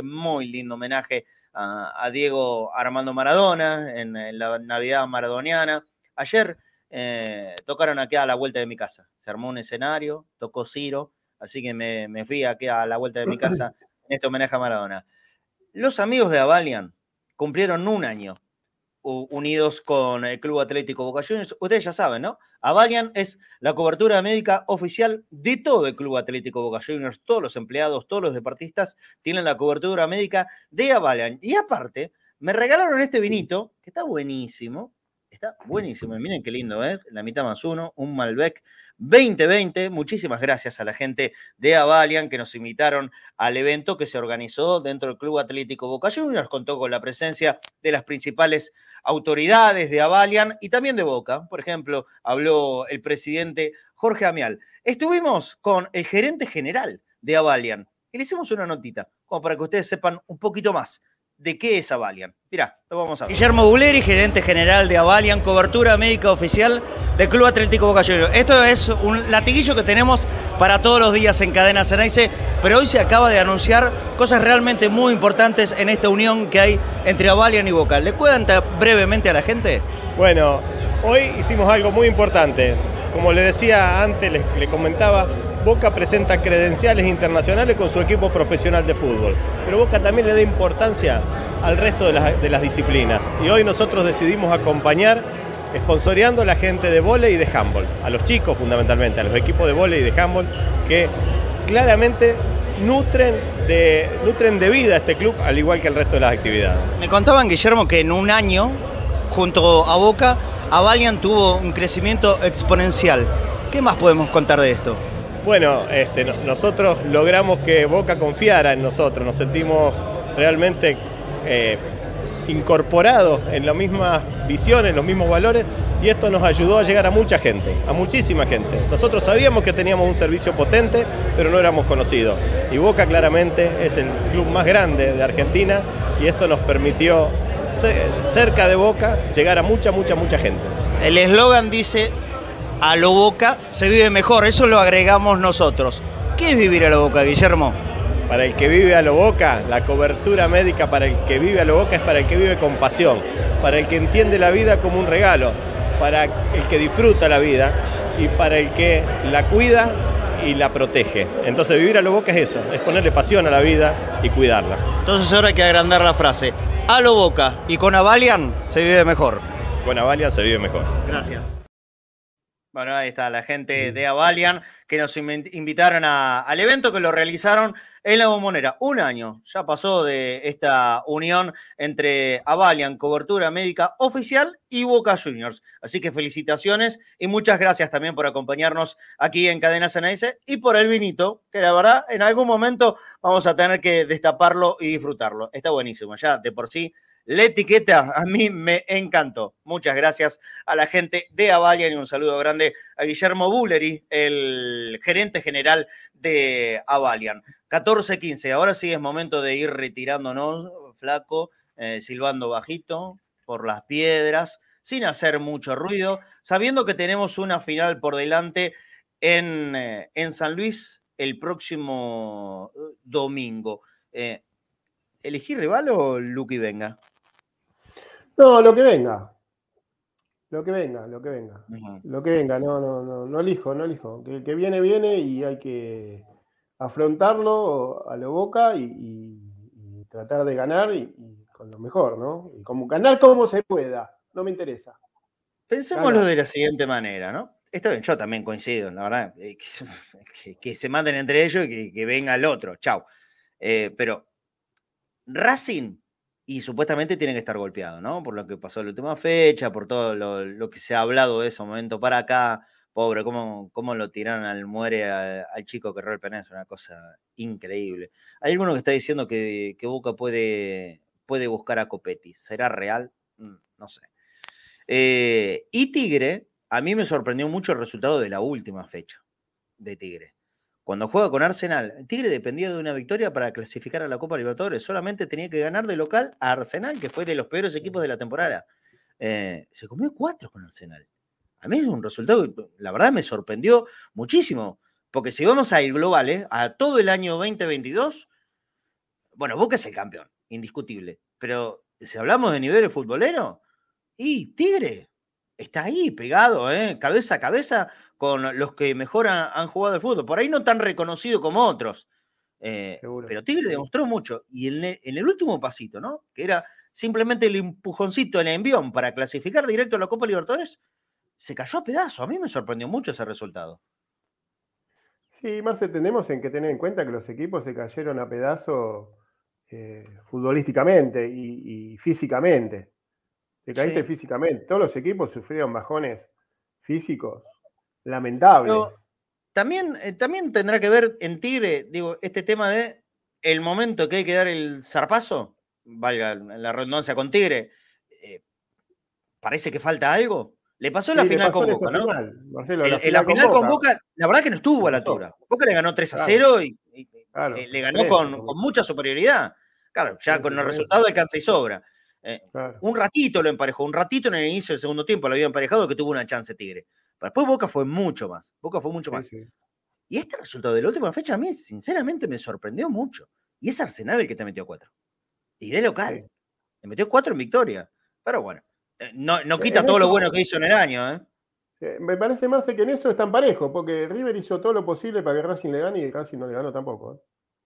a Diego Armando Maradona en la Navidad maradoniana. Ayer tocaron aquí a la vuelta de mi casa, se armó un escenario, tocó Ciro, así que me fui aquí a la vuelta de mi casa en este homenaje a Maradona. Los amigos de Avalian cumplieron un año unidos con el Club Atlético Boca Juniors. Ustedes ya saben, ¿no? Avalian es la cobertura médica oficial de todo el Club Atlético Boca Juniors. Todos los empleados, todos los deportistas tienen la cobertura médica de Avalian. Y aparte, me regalaron este vinito, que está buenísimo. Está buenísimo. Miren qué lindo, ¿eh? La mitad más uno, un Malbec 2020. Muchísimas gracias a la gente de Avalian que nos invitaron al evento que se organizó dentro del Club Atlético Boca Juniors. Contó con la presencia de las principales autoridades de Avalian y también de Boca. Por ejemplo, habló el presidente Jorge Amial. Estuvimos con el gerente general de Avalian y le hicimos una notita, como para que ustedes sepan un poquito más de qué es Avalian. Mirá, lo vamos a ver. Guillermo Buleri, gerente general de Avalian, cobertura médica oficial del Club Atlético Boca Juniors. Esto es un latiguillo que tenemos para todos los días en Cadena Ceneice, pero hoy se acaba de anunciar cosas realmente muy importantes en esta unión que hay entre Avalian y Boca. ¿Le cuenta brevemente a la gente? Bueno, hoy hicimos algo muy importante. Como le decía antes, le comentaba, Boca presenta credenciales internacionales con su equipo profesional de fútbol, pero Boca también le da importancia al resto de las disciplinas. Y hoy nosotros decidimos acompañar, sponsoreando a la gente de vóley y de handball, a los chicos fundamentalmente, a los equipos de vóley y de handball, que claramente nutren de vida a este club, al igual que el resto de las actividades. Me contaban, Guillermo, que en un año, junto a Boca, Avalian tuvo un crecimiento exponencial. ¿Qué más podemos contar de esto? Bueno, nosotros logramos que Boca confiara en nosotros, nos sentimos realmente incorporados en las mismas visiones, en los mismos valores, y esto nos ayudó a llegar a mucha gente, a muchísima gente. Nosotros sabíamos que teníamos un servicio potente, pero no éramos conocidos. Y Boca claramente es el club más grande de Argentina, y esto nos permitió, cerca de Boca, llegar a mucha gente. El eslogan dice: a lo Boca se vive mejor, eso lo agregamos nosotros. ¿Qué es vivir a lo Boca, Guillermo? Para el que vive a lo Boca, la cobertura médica para el que vive a lo Boca es para el que vive con pasión, para el que entiende la vida como un regalo, para el que disfruta la vida y para el que la cuida y la protege. Entonces vivir a lo Boca es eso, es ponerle pasión a la vida y cuidarla. Entonces ahora hay que agrandar la frase: a lo Boca y con Avalian se vive mejor. Con Avalian se vive mejor. Gracias. Bueno, ahí está la gente de Avalian que nos invitaron al evento, que lo realizaron en La Bombonera. Un año ya pasó de esta unión entre Avalian, cobertura médica oficial, y Boca Juniors. Así que felicitaciones y muchas gracias también por acompañarnos aquí en Cadena Ceneice y por el vinito, que la verdad en algún momento vamos a tener que destaparlo y disfrutarlo. Está buenísimo, ya de por sí. La etiqueta a mí me encantó. Muchas gracias a la gente de Avalian y un saludo grande a Guillermo Bulleri, el gerente general de Avalian. 14:15, ahora sí es momento de ir retirándonos, flaco, silbando bajito por las piedras, sin hacer mucho ruido, sabiendo que tenemos una final por delante en San Luis el próximo domingo. ¿Elegí rival o Luqui venga? No, lo que venga. Lo que venga. Uh-huh. Lo que venga, no elijo. Que el que viene y hay que afrontarlo a lo Boca y tratar de ganar y con lo mejor, ¿no? Y ganar como se pueda, no me interesa. Pensémoslo de la siguiente manera, ¿no? Está bien, yo también coincido, la verdad, que se maten entre ellos y que venga el otro, chau. Pero Racing, y supuestamente tiene que estar golpeado, ¿no? Por lo que pasó en la última fecha, por todo lo que se ha hablado de ese momento para acá. Pobre, cómo lo tiraron al muere al chico que erró el penal, es una cosa increíble. Hay alguno que está diciendo que Boca puede buscar a Copetti. ¿Será real? No sé. Y Tigre, a mí me sorprendió mucho el resultado de la última fecha de Tigre. Cuando juega con Arsenal, Tigre dependía de una victoria para clasificar a la Copa Libertadores. Solamente tenía que ganar de local a Arsenal, que fue de los peores equipos de la temporada. Se comió 4 con Arsenal. A mí es un resultado, la verdad me sorprendió muchísimo. Porque si vamos al global, a todo el año 2022, bueno, Boca es el campeón, indiscutible. Pero si hablamos de nivel futbolero, y Tigre está ahí pegado, cabeza a cabeza con los que mejor han jugado el fútbol. Por ahí no tan reconocido como otros. Pero Tigre demostró mucho. Y en el último pasito, ¿no? Que era simplemente el empujoncito, el envión para clasificar directo a la Copa Libertadores, se cayó a pedazos. A mí me sorprendió mucho ese resultado. Sí, Marce, tenemos que tener en cuenta que los equipos se cayeron a pedazos futbolísticamente y físicamente. Te caíste físicamente. Todos los equipos sufrieron bajones físicos lamentables. Pero también tendrá que ver en Tigre, digo, este tema de el momento que hay que dar el zarpazo, valga la redundancia con Tigre, parece que falta algo. Le pasó en la final con Boca, ¿no? Marcelo, en la final con Boca, la verdad que no estuvo a la altura. Boca le ganó 3-0 y le ganó con mucha superioridad. Claro, ya con el resultado alcanza y sobra. Un ratito lo emparejó, un ratito en el inicio del segundo tiempo lo había emparejado, que tuvo una chance Tigre. Pero después Boca fue mucho más. Sí. Y este resultado de la última fecha a mí, sinceramente, me sorprendió mucho. Y es Arsenal el que te metió 4. Y de local. Sí. Le metió 4 en victoria. Pero bueno, no quita todo lo bueno que hizo en el año, ¿eh? Me parece, Marce, que en eso están parejos, porque River hizo todo lo posible para que Racing le gane y Racing no le ganó tampoco.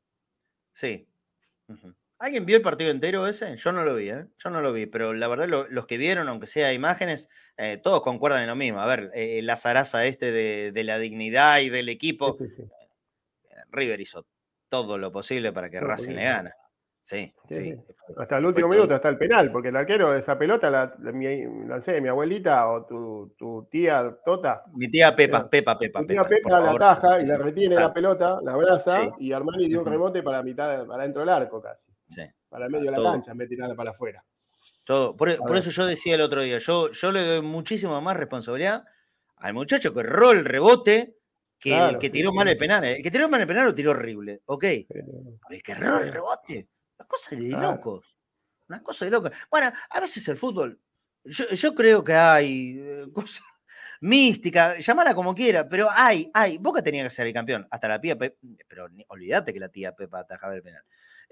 Sí. Uh-huh. ¿Alguien vio el partido entero ese? Yo no lo vi, ¿eh? Yo no lo vi, pero la verdad los que vieron, aunque sea imágenes, todos concuerdan en lo mismo. A ver, la zaraza de la dignidad y del equipo, Sí. River hizo todo lo posible para que Racing le gane. Sí. Hasta el último minuto, hasta el penal, porque el arquero de esa pelota la sé, mi abuelita o tu tía Tota. Mi tía Pepa. Mi tía Pepa la ataja y la retiene la pelota, la abraza, Sí. y Armani dio un rebote para dentro del arco casi. Sí. Para el medio de la cancha, en vez de tirarla para afuera. Todo. Por eso yo decía el otro día, yo le doy muchísima más responsabilidad al muchacho que erró el rebote que el que tiró mal el penal. El que tiró mal el penal lo tiró horrible, ok. El que erró el rebote, una cosa de locos. Una cosa de locos. Bueno, a veces el fútbol, yo creo que hay cosas místicas, llámala como quiera, pero hay. Boca tenía que ser el campeón, hasta la tía Pepa, pero olvídate que la tía Pepa atajaba el penal.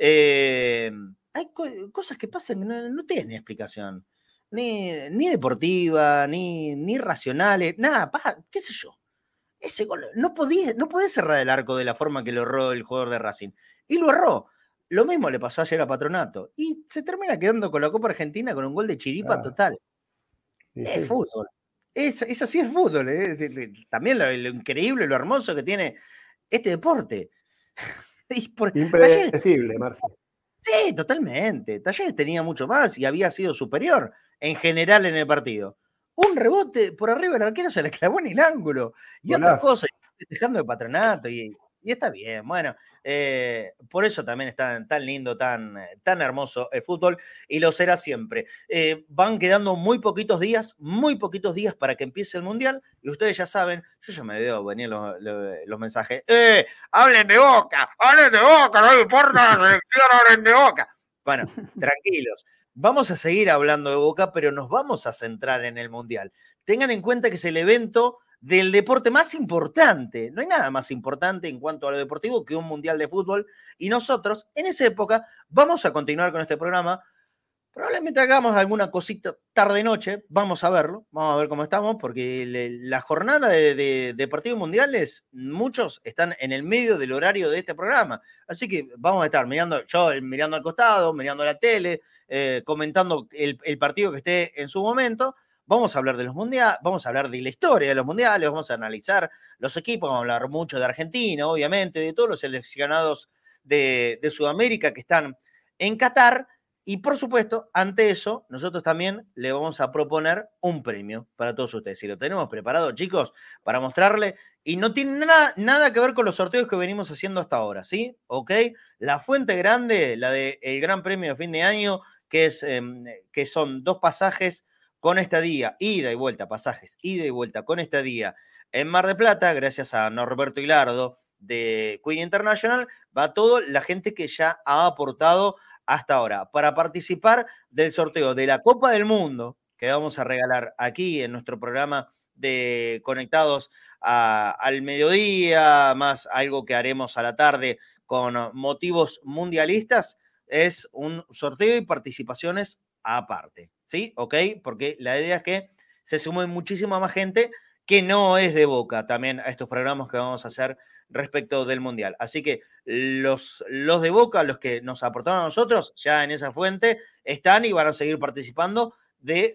Hay cosas que pasan que no tienen explicación, ni deportiva, ni racionales, nada, qué sé yo. Ese gol, no podés cerrar el arco de la forma que lo erró el jugador de Racing, y lo erró. Lo mismo le pasó ayer a Patronato, y se termina quedando con la Copa Argentina con un gol de chiripa total. Es fútbol. Es así el fútbol. También lo increíble, lo hermoso que tiene este deporte. Impredecible, Marcia. Sí, totalmente. Talleres tenía mucho más y había sido superior en general en el partido. Un rebote por arriba del arquero se le clavó en el ángulo. Y otras cosas, dejando de Patronato y está bien. Bueno, por eso también es tan lindo, tan hermoso el fútbol y lo será siempre. Van quedando muy poquitos días para que empiece el Mundial y ustedes ya saben, yo ya me veo venir los mensajes. ¡Hablen de Boca! ¡No me importa la selección, hablen de Boca! Bueno, tranquilos. Vamos a seguir hablando de Boca, pero nos vamos a centrar en el Mundial. Tengan en cuenta que es el evento del deporte más importante. No hay nada más importante en cuanto a lo deportivo que un Mundial de fútbol. Y nosotros, en esa época, vamos a continuar con este programa. Probablemente hagamos alguna cosita tarde-noche. Vamos a verlo. Vamos a ver cómo estamos, porque la jornada de partidos mundiales, muchos están en el medio del horario de este programa. Así que vamos a estar mirando al costado, mirando la tele, comentando el partido que esté en su momento. Vamos a hablar de los mundiales, vamos a hablar de la historia de los mundiales, vamos a analizar los equipos, vamos a hablar mucho de Argentina, obviamente, de todos los seleccionados de Sudamérica que están en Qatar. Y por supuesto, ante eso, nosotros también le vamos a proponer un premio para todos ustedes. Y lo tenemos preparado, chicos, para mostrarle. Y no tiene nada que ver con los sorteos que venimos haciendo hasta ahora, ¿sí? ¿Ok? La fuente grande, la del Gran Premio de fin de año, que son 2 pasajes con estadía, ida y vuelta, pasajes, ida y vuelta con estadía en Mar del Plata, gracias a Norberto Hilardo de Queen International, va todo la gente que ya ha aportado hasta ahora para participar del sorteo de la Copa del Mundo que vamos a regalar aquí en nuestro programa de Conectados al mediodía, más algo que haremos a la tarde con motivos mundialistas. Es un sorteo y participaciones aparte, ¿sí? ¿Ok? Porque la idea es que se sume muchísima más gente que no es de Boca también a estos programas que vamos a hacer respecto del Mundial. Así que los de Boca, los que nos aportaron a nosotros, ya en esa fuente están y van a seguir participando de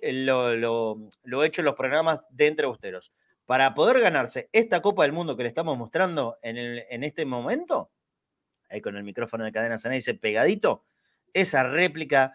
lo hecho en los programas de Entre Busteros. Para poder ganarse esta Copa del Mundo que le estamos mostrando en este momento, ahí con el micrófono de Cadena Ceneice pegadito, esa réplica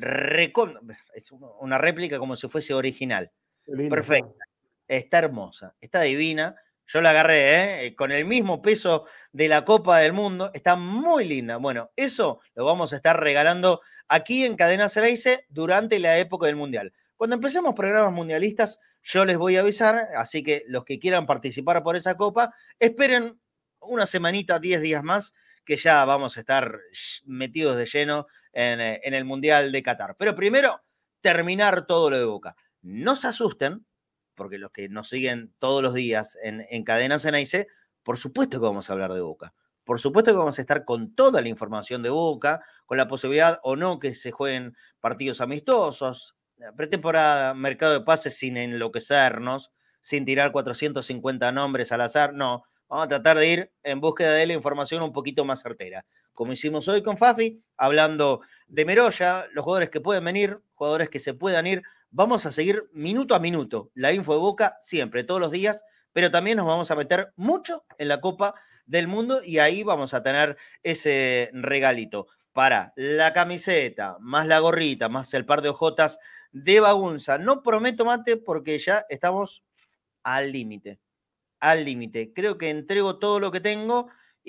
es una réplica como si fuese original. Perfecta. Está hermosa, está divina. Yo la agarré con el mismo peso de la Copa del Mundo. Está muy linda. Bueno, eso lo vamos a estar regalando aquí en Cadena Ceneice durante la época del Mundial. Cuando empecemos programas mundialistas, yo les voy a avisar. Así que los que quieran participar por esa Copa, esperen una semanita, 10 días más, que ya vamos a estar metidos de lleno en el Mundial de Qatar. Pero primero, terminar todo lo de Boca. No se asusten, porque los que nos siguen todos los días en Cadena Ceneice, por supuesto que vamos a hablar de Boca. Por supuesto que vamos a estar con toda la información de Boca, con la posibilidad o no que se jueguen partidos amistosos, pretemporada, mercado de pases sin enloquecernos, sin tirar 450 nombres al azar, no. Vamos a tratar de ir en búsqueda de la información un poquito más certera. Como hicimos hoy con Fafi, hablando de Meroya, los jugadores que pueden venir, jugadores que se puedan ir. Vamos a seguir minuto a minuto la info de Boca, siempre, todos los días, pero también nos vamos a meter mucho en la Copa del Mundo y ahí vamos a tener ese regalito para la camiseta, más la gorrita, más el par de ojotas de Bagunza. No prometo mate porque ya estamos al límite. Al límite. Creo que entrego todo lo que tengo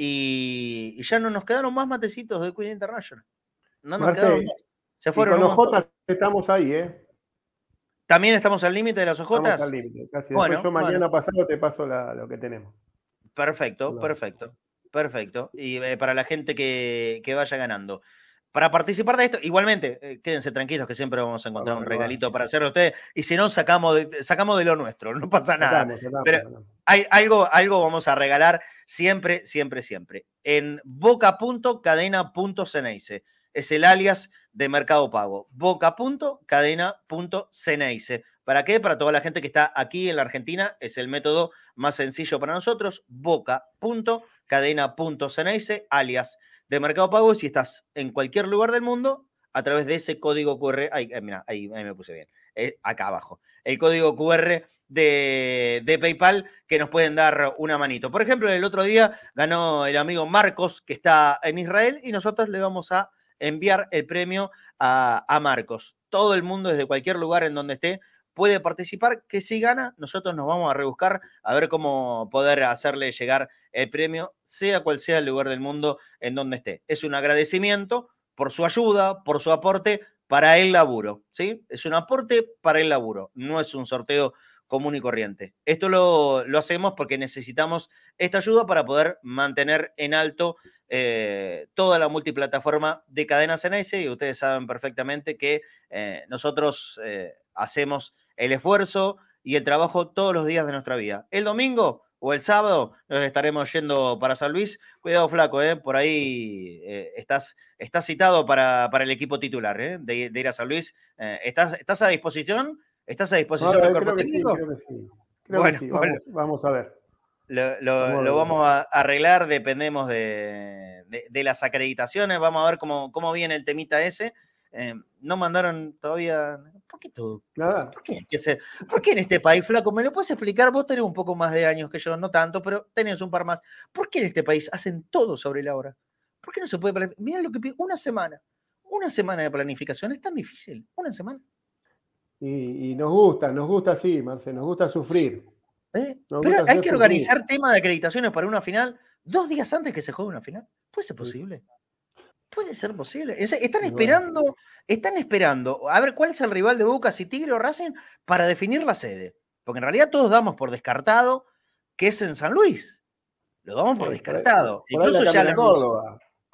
y ya no nos quedaron más matecitos de Queen International. No nos quedaron más. Se fueron. Con ojotas estamos ahí, ¿eh? ¿También estamos al límite de las ojotas? Estamos al límite, casi. Bueno, después yo mañana pasado te paso lo que tenemos. Perfecto, perfecto. Perfecto. Y para la gente que vaya ganando. Para participar de esto, igualmente, quédense tranquilos que siempre vamos a encontrar un regalito para hacerlo a ustedes. Y si no, sacamos de lo nuestro, no pasa nada. Pero hay algo vamos a regalar siempre, siempre, siempre. En boca.cadena.ceneice. Es el alias de Mercado Pago. boca.cadena.ceneice. ¿Para qué? Para toda la gente que está aquí en la Argentina. Es el método más sencillo para nosotros. boca.cadena.ceneice, alias de Mercado Pago. Si estás en cualquier lugar del mundo, a través de ese código QR, mira, ahí me puse bien, acá abajo, el código QR de PayPal, que nos pueden dar una manito. Por ejemplo, el otro día ganó el amigo Marcos, que está en Israel, y nosotros le vamos a enviar el premio a Marcos. Todo el mundo, desde cualquier lugar en donde esté, puede participar, que si gana, nosotros nos vamos a rebuscar a ver cómo poder hacerle llegar el premio, sea cual sea el lugar del mundo en donde esté. Es un agradecimiento por su ayuda, por su aporte para el laburo, ¿sí? Es un aporte para el laburo, no es un sorteo común y corriente. Esto lo hacemos porque necesitamos esta ayuda para poder mantener en alto toda la multiplataforma de Cadena Ceneice, y ustedes saben perfectamente que nosotros hacemos el esfuerzo y el trabajo todos los días de nuestra vida. El domingo o el sábado nos estaremos yendo para San Luis. Cuidado, flaco, por ahí estás citado para el equipo titular de ir a San Luis. ¿Estás a disposición? ¿Estás a disposición del cuerpo técnico? Creo que sí. Creo que sí. Vamos a ver. Lo vamos a arreglar, dependemos de las acreditaciones, vamos a ver cómo viene el temita ese. No mandaron todavía. ¿Por qué todo? Nada. ¿Por qué en este país, flaco? ¿Me lo puedes explicar? Vos tenés un poco más de años que yo, no tanto, pero tenés un par más. ¿Por qué en este país hacen todo sobre la hora? ¿Por qué no se puede planificar? Miren lo que pide, una semana de planificación, es tan difícil, una semana. Y nos gusta así, Marce, nos gusta sufrir. Pero hay que organizar tema de acreditaciones para una final 2 días antes que se juegue una final. ¿Puede ser posible? Puede ser posible. Están esperando a ver cuál es el rival de Boca, si Tigre o Racing, para definir la sede. Porque en realidad todos damos por descartado que es en San Luis. Lo damos por descartado. Incluso ya la Córdoba.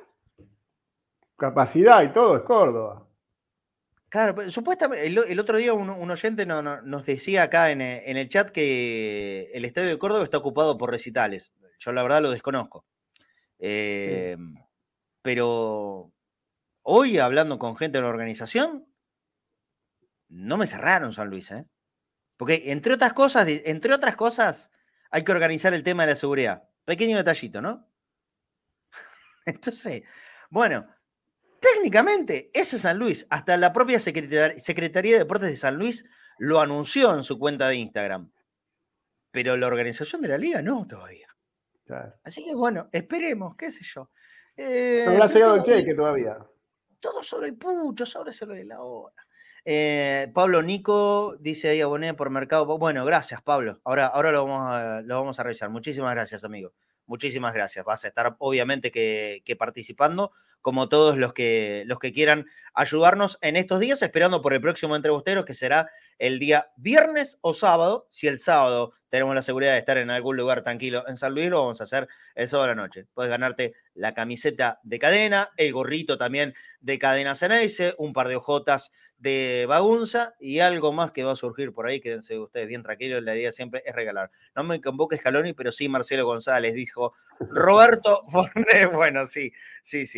Capacidad y todo es Córdoba. Claro, supuestamente, el otro día un oyente nos decía acá en el chat que el estadio de Córdoba está ocupado por recitales. Yo la verdad lo desconozco. Pero hoy, hablando con gente de la organización, no me cerraron San Luis, Porque entre otras cosas, hay que organizar el tema de la seguridad. Pequeño detallito, ¿no? Entonces, bueno, técnicamente, ese San Luis, hasta la propia Secretaría de Deportes de San Luis lo anunció en su cuenta de Instagram. Pero la organización de la liga no todavía. Claro. Así que bueno, esperemos, qué sé yo. No ha llegado el cheque todavía. Todo sobre el pucho, sobre la hora. Pablo Nico dice ahí aboné por Mercado. Bueno, gracias, Pablo. Ahora lo vamos a revisar. Muchísimas gracias, amigo. Muchísimas gracias. Vas a estar obviamente que participando, como todos los que quieran ayudarnos en estos días, esperando por el próximo Entrebostero, que será el día viernes o sábado. Si el sábado tenemos la seguridad de estar en algún lugar tranquilo en San Luis, lo vamos a hacer el sábado a la noche. Puedes ganarte la camiseta de Cadena, el gorrito también de Cadena Ceneice, un par de ojotas de Bagunza y algo más que va a surgir por ahí. Quédense ustedes bien tranquilos, la idea siempre es regalar. No me convoque Scaloni, pero sí Marcelo González, dijo Roberto Fornés. Bueno, sí.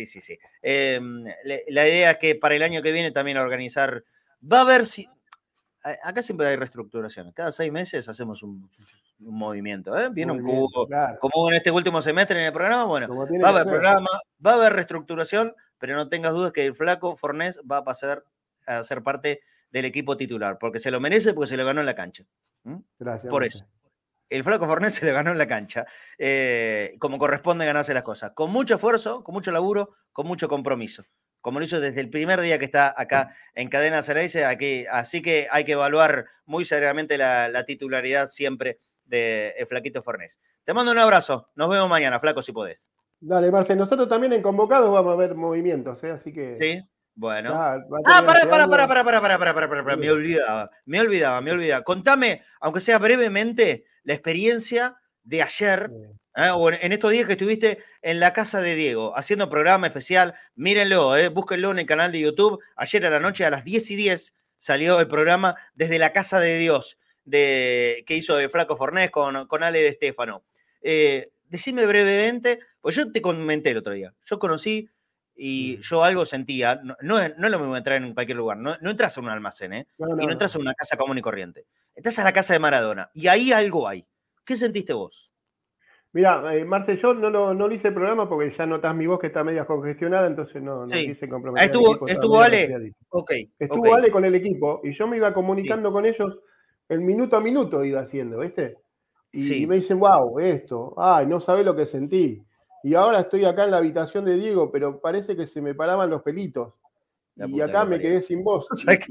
La idea es que para el año que viene también organizar, va a haber si acá siempre hay reestructuraciones. Cada 6 meses hacemos un movimiento. Viene un Movimiento, cubo, claro. como en este último semestre en el programa. Bueno, Como tiene va a que haber ser. programa, va a haber reestructuración, pero no tengas dudas que el flaco Fornés va a pasar a ser parte del equipo titular, porque se lo merece, porque se lo ganó en la cancha. Gracias. Por Marce. eso. El flaco Fornés se le ganó en la cancha, como corresponde ganarse las cosas, con mucho esfuerzo, con mucho laburo, con mucho compromiso, como lo hizo desde el primer día que está acá en Cadena Ceneice. Así que hay que evaluar muy seriamente la titularidad siempre de Flaquito Fornés. Te mando un abrazo, nos vemos mañana, flaco, si podés. Dale, Marce, nosotros también en Convocados vamos a ver movimientos, así que... Sí, bueno. Ya, va a terminar este año. Para. Me olvidaba. Contame, aunque sea brevemente, la experiencia de ayer, o en estos días que estuviste en la casa de Diego, haciendo programa especial. Mírenlo, búsquenlo en el canal de YouTube. Ayer a la noche, a las 10:10, salió el programa Desde la Casa de Dios, que hizo de Flaco Fornés con Ale de Stefano. Decime brevemente, pues yo te comenté el otro día, yo conocí y yo algo sentía, no es lo mismo entrar en cualquier lugar, no entras a un almacén, y no entras a una casa común y corriente, entras a la casa de Maradona, y ahí algo hay. ¿Qué sentiste vos? Mira, Marce, yo no hice el programa porque ya notás mi voz que está media congestionada, entonces no quise comprometer al equipo. ¿Estuvo Ale? Estuvo Ale con el equipo, y yo me iba comunicando con ellos, el minuto a minuto iba haciendo, ¿viste? Y me dicen, wow, esto, ay, no sabés lo que sentí. Y ahora estoy acá en la habitación de Diego, pero parece que se me paraban los pelitos. Y acá me quedé sin voz.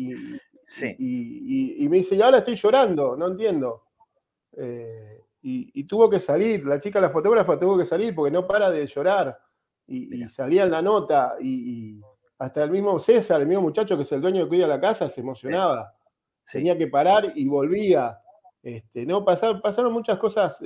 Y me dice, y ahora estoy llorando, no entiendo. Y tuvo que salir, la chica, la fotógrafa, tuvo que salir porque no para de llorar. Y salía en la nota. Y hasta el mismo César, el mismo muchacho que es el dueño que cuida la casa, se emocionaba. Tenía que parar y volvía. No, pasaron muchas cosas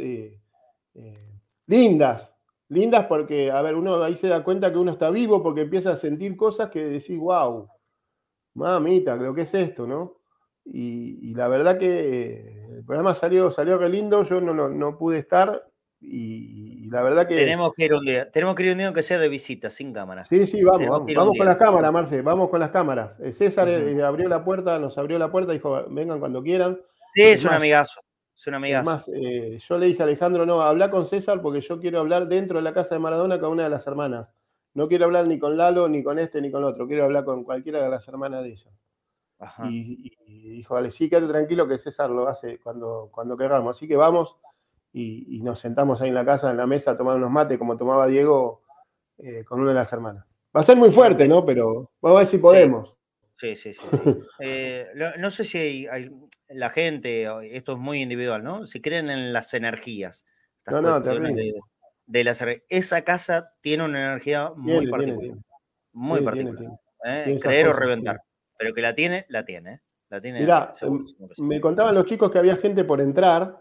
lindas porque, a ver, uno ahí se da cuenta que uno está vivo porque empieza a sentir cosas que decís, wow, mamita, creo que es esto, ¿no? Y la verdad que el programa salió re lindo, yo no pude estar y la verdad que... Tenemos que ir un día aunque sea de visita, sin cámara. Sí, vamos con las cámaras, Marce, vamos con las cámaras. César abrió la puerta, nos abrió la puerta, dijo, vengan cuando quieran. Sí, es un amigazo. Además, yo le dije a Alejandro, no, habla con César porque yo quiero hablar dentro de la casa de Maradona con una de las hermanas. No quiero hablar ni con Lalo, ni con este, ni con otro. Quiero hablar con cualquiera de las hermanas de ella. Y dijo, vale, sí, quédate tranquilo que César lo hace cuando queramos. Así que vamos y nos sentamos ahí en la casa, en la mesa, a tomar unos mates como tomaba Diego con una de las hermanas. Va a ser muy fuerte, ¿no? Pero vamos a ver si podemos. Sí. No sé si hay la gente, esto es muy individual, ¿no? Si creen en las energías. Esa casa tiene una energía muy particular. Muy particular. Creer o reventar. Pero que la tiene. Mirá, me contaban los chicos que había gente por entrar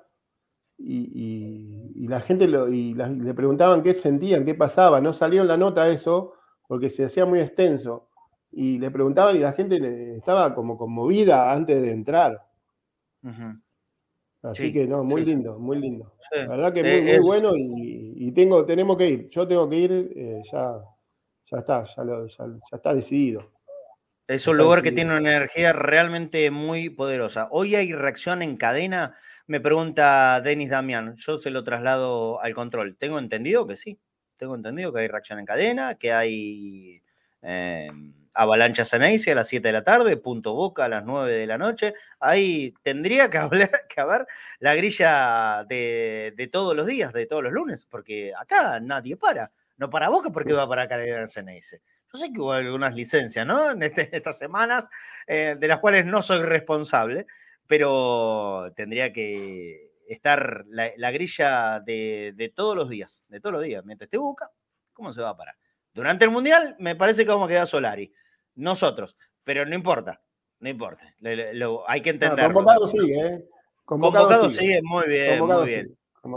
y la gente le preguntaban qué sentían, qué pasaba. No salió en la nota eso porque se hacía muy extenso. Y le preguntaban y la gente estaba como conmovida antes de entrar. Así que no, muy lindo. Sí. La verdad que muy bueno y tenemos que ir. Yo tengo que ir, ya está decidido. Es un lugar que tiene una energía realmente muy poderosa. Hoy hay reacción en cadena, me pregunta Denis Damián. Yo se lo traslado al control. Tengo entendido que sí. Tengo entendido que hay reacción en cadena, que hay... Avalancha Ceneice a las 7 de la tarde, Punto Boca a las 9 de la noche. Ahí tendría que haber la grilla de todos los días, de todos los lunes, porque acá nadie para. No para Boca porque va para Cadena Ceneice. Yo sé que hubo algunas licencias, ¿no? En estas semanas, de las cuales no soy responsable, pero tendría que estar la grilla de todos los días, Mientras esté Boca, ¿cómo se va a parar? Durante el Mundial me parece que vamos a quedar Solari. Nosotros. Pero no importa. Hay que entenderlo. Convocado sigue, Convocado sigue, muy bien.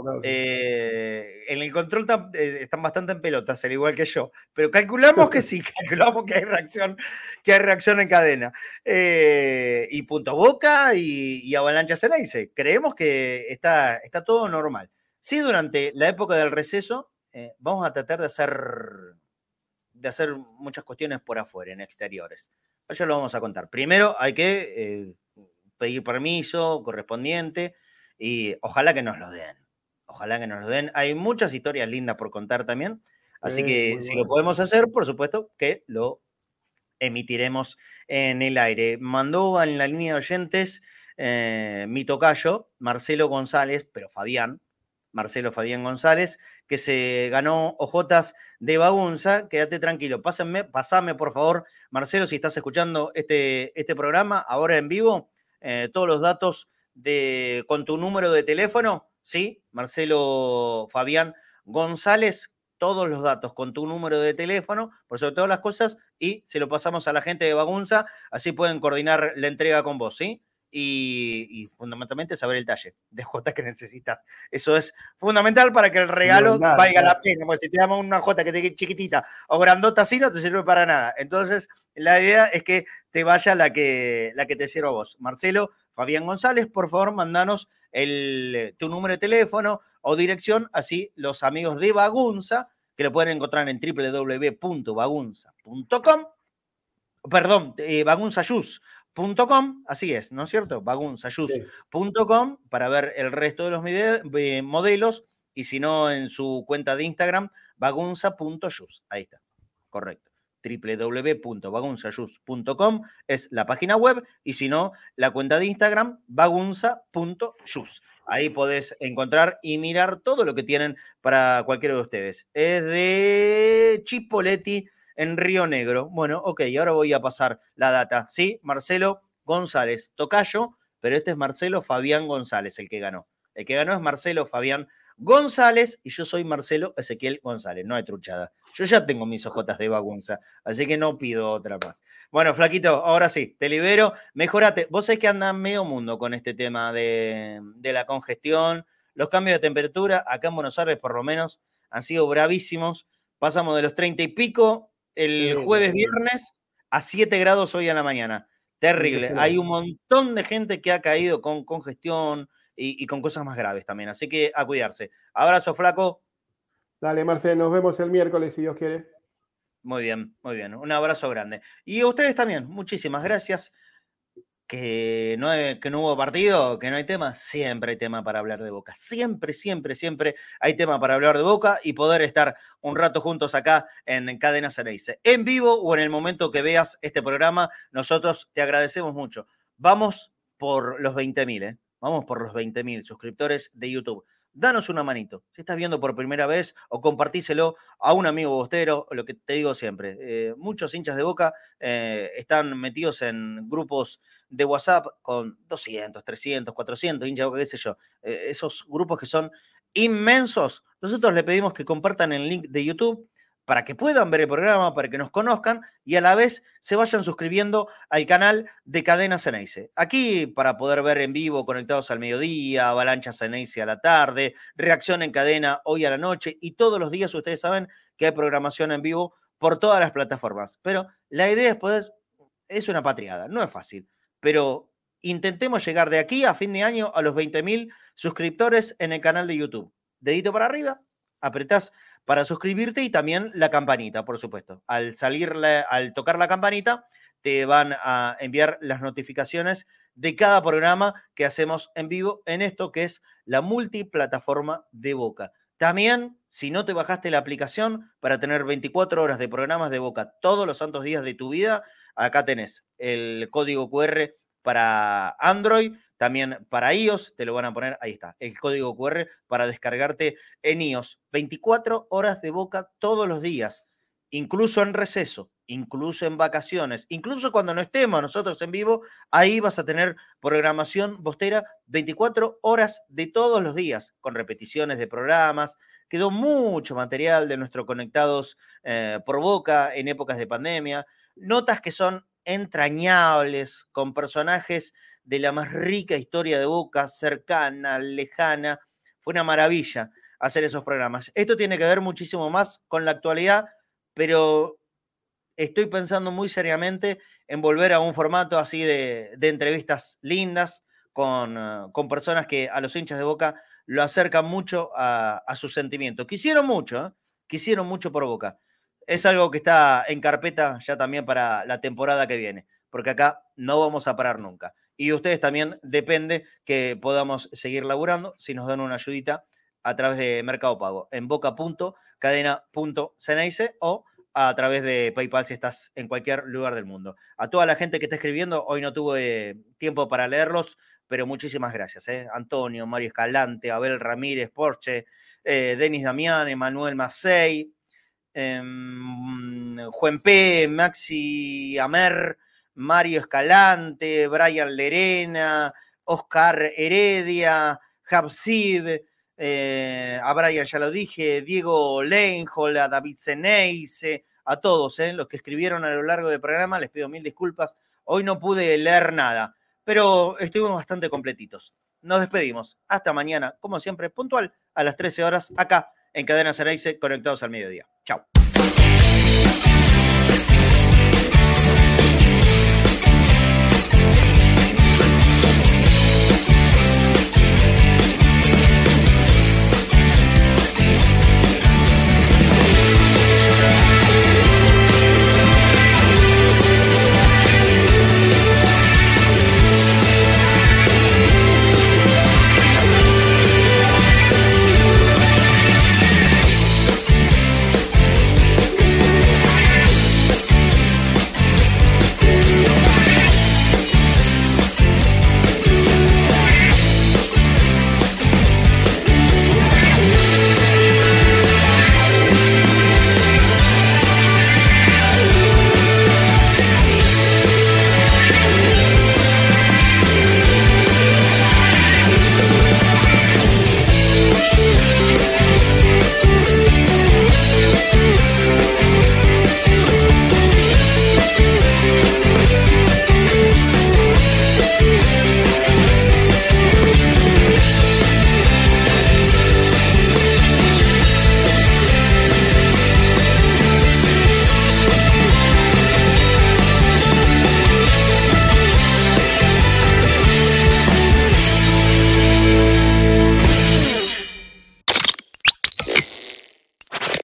En el control están bastante en pelotas, al igual que yo. Pero calculamos que sí, calculamos que hay reacción en cadena. Y Punto Boca y Avalancha Ceneice. Creemos que está todo normal. Sí, durante la época del receso, vamos a tratar de hacer muchas cuestiones por afuera, en exteriores. Ya lo vamos a contar. Primero hay que pedir permiso correspondiente y ojalá que nos lo den. Ojalá que nos lo den. Hay muchas historias lindas por contar también. Así que si lo podemos hacer, por supuesto que lo emitiremos en el aire. Mandó en la línea de oyentes mi tocayo, Marcelo González, pero Marcelo Fabián González, que se ganó ojotas de Bagunza. Quédate tranquilo, pasame por favor, Marcelo, si estás escuchando este programa ahora en vivo, todos los datos con tu número de teléfono, ¿sí? Marcelo Fabián González, todos los datos con tu número de teléfono, por sobre todas las cosas, y se lo pasamos a la gente de Bagunza, así pueden coordinar la entrega con vos, ¿sí? Y fundamentalmente saber el talle de J que necesitas. Eso es fundamental para que el regalo valga la pena. Porque si te damos una J que te quede chiquitita o grandota así, no te sirve para nada. Entonces, la idea es que te vaya la que te sirva a vos. Marcelo Fabián González, por favor, mandanos tu número de teléfono o dirección, así los amigos de Bagunza, que lo pueden encontrar en www.bagunza.com, perdón, bagunzayus.com, así es, ¿no es cierto? bagunzayus.com para ver el resto de los modelos, y si no, en su cuenta de Instagram, bagunza.yus. Ahí está, correcto. www.bagunzayus.com es la página web, y si no, la cuenta de Instagram, bagunza.yus. Ahí podés encontrar y mirar todo lo que tienen para cualquiera de ustedes. Es de Chipoleti, en Río Negro. Bueno, ok, ahora voy a pasar la data. Sí, Marcelo González, tocayo, pero este es Marcelo Fabián González, el que ganó. El que ganó es Marcelo Fabián González y yo soy Marcelo Ezequiel González. No hay truchada. Yo ya tengo mis ojotas de Bagunza, así que no pido otra más. Bueno, flaquito, ahora sí, te libero. Mejorate. Vos sabés que anda medio mundo con este tema de la congestión, los cambios de temperatura. Acá en Buenos Aires, por lo menos, han sido bravísimos. Pasamos de los 30 y pico el jueves, viernes, a 7 grados hoy a la mañana. Terrible. Hay un montón de gente que ha caído con congestión y con cosas más graves también. Así que a cuidarse. Abrazo, flaco. Dale, Marcelo, nos vemos el miércoles, si Dios quiere. Muy bien, muy bien. Un abrazo grande. Y a ustedes también, muchísimas gracias. Que no hubo partido, que no hay tema, siempre hay tema para hablar de Boca. Siempre, siempre, siempre hay tema para hablar de Boca y poder estar un rato juntos acá en Cadena Ceneice. En vivo o en el momento que veas este programa, nosotros te agradecemos mucho. Vamos por los 20.000, ¿eh? Vamos por los 20.000 suscriptores de YouTube. Danos una manito. Si estás viendo por primera vez, o compartíselo a un amigo bostero, lo que te digo siempre. Muchos hinchas de Boca están metidos en grupos de WhatsApp con 200, 300, 400 hinchas de Boca, qué sé yo. Esos grupos que son inmensos. Nosotros le pedimos que compartan el link de YouTube para que puedan ver el programa, para que nos conozcan y a la vez se vayan suscribiendo al canal de Cadena Ceneice. Aquí para poder ver en vivo Conectados al Mediodía, Avalancha Ceneice a la tarde, Reacción en Cadena hoy a la noche y todos los días ustedes saben que hay programación en vivo por todas las plataformas. Pero la idea es una patriada, no es fácil, pero intentemos llegar de aquí a fin de año a los 20.000 suscriptores en el canal de YouTube. Dedito para arriba, apretás para suscribirte y también la campanita, por supuesto. Al tocar la campanita, te van a enviar las notificaciones de cada programa que hacemos en vivo en esto que es la multiplataforma de Boca. También, si no te bajaste la aplicación para tener 24 horas de programas de Boca todos los santos días de tu vida, acá tenés el código QR para Android, también para iOS, te lo van a poner, ahí está, el código QR para descargarte en iOS. 24 horas de Boca todos los días, incluso en receso, incluso en vacaciones, incluso cuando no estemos nosotros en vivo, ahí vas a tener programación bostera 24 horas de todos los días, con repeticiones de programas. Quedó mucho material de nuestro Conectados por Boca en épocas de pandemia, notas que son entrañables, con personajes de la más rica historia de Boca, cercana, lejana. Fue una maravilla hacer esos programas. Esto tiene que ver muchísimo más con la actualidad, pero estoy pensando muy seriamente en volver a un formato así de entrevistas lindas con personas que a los hinchas de Boca lo acercan mucho a sus sentimientos. Quisieron mucho por Boca. Es algo que está en carpeta ya también para la temporada que viene, porque acá no vamos a parar nunca. y ustedes también depende que podamos seguir laburando si nos dan una ayudita a través de Mercado Pago en boca.cadena.ceneice o a través de PayPal si estás en cualquier lugar del mundo. A toda la gente que está escribiendo, hoy no tuve tiempo para leerlos, pero muchísimas gracias. Antonio, Mario Escalante, Abel Ramírez, Porche, Denis Damián, Emanuel Macei, Juan P., Maxi Amer, Mario Escalante, Brian Lerena, Oscar Heredia, Habsib, a Brian ya lo dije, Diego Leinhol, a David Ceneice, a todos los que escribieron a lo largo del programa, les pido mil disculpas. Hoy no pude leer nada, pero estuvimos bastante completitos. Nos despedimos. Hasta mañana, como siempre, puntual a las 13 horas, acá en Cadena Ceneice, conectados al mediodía.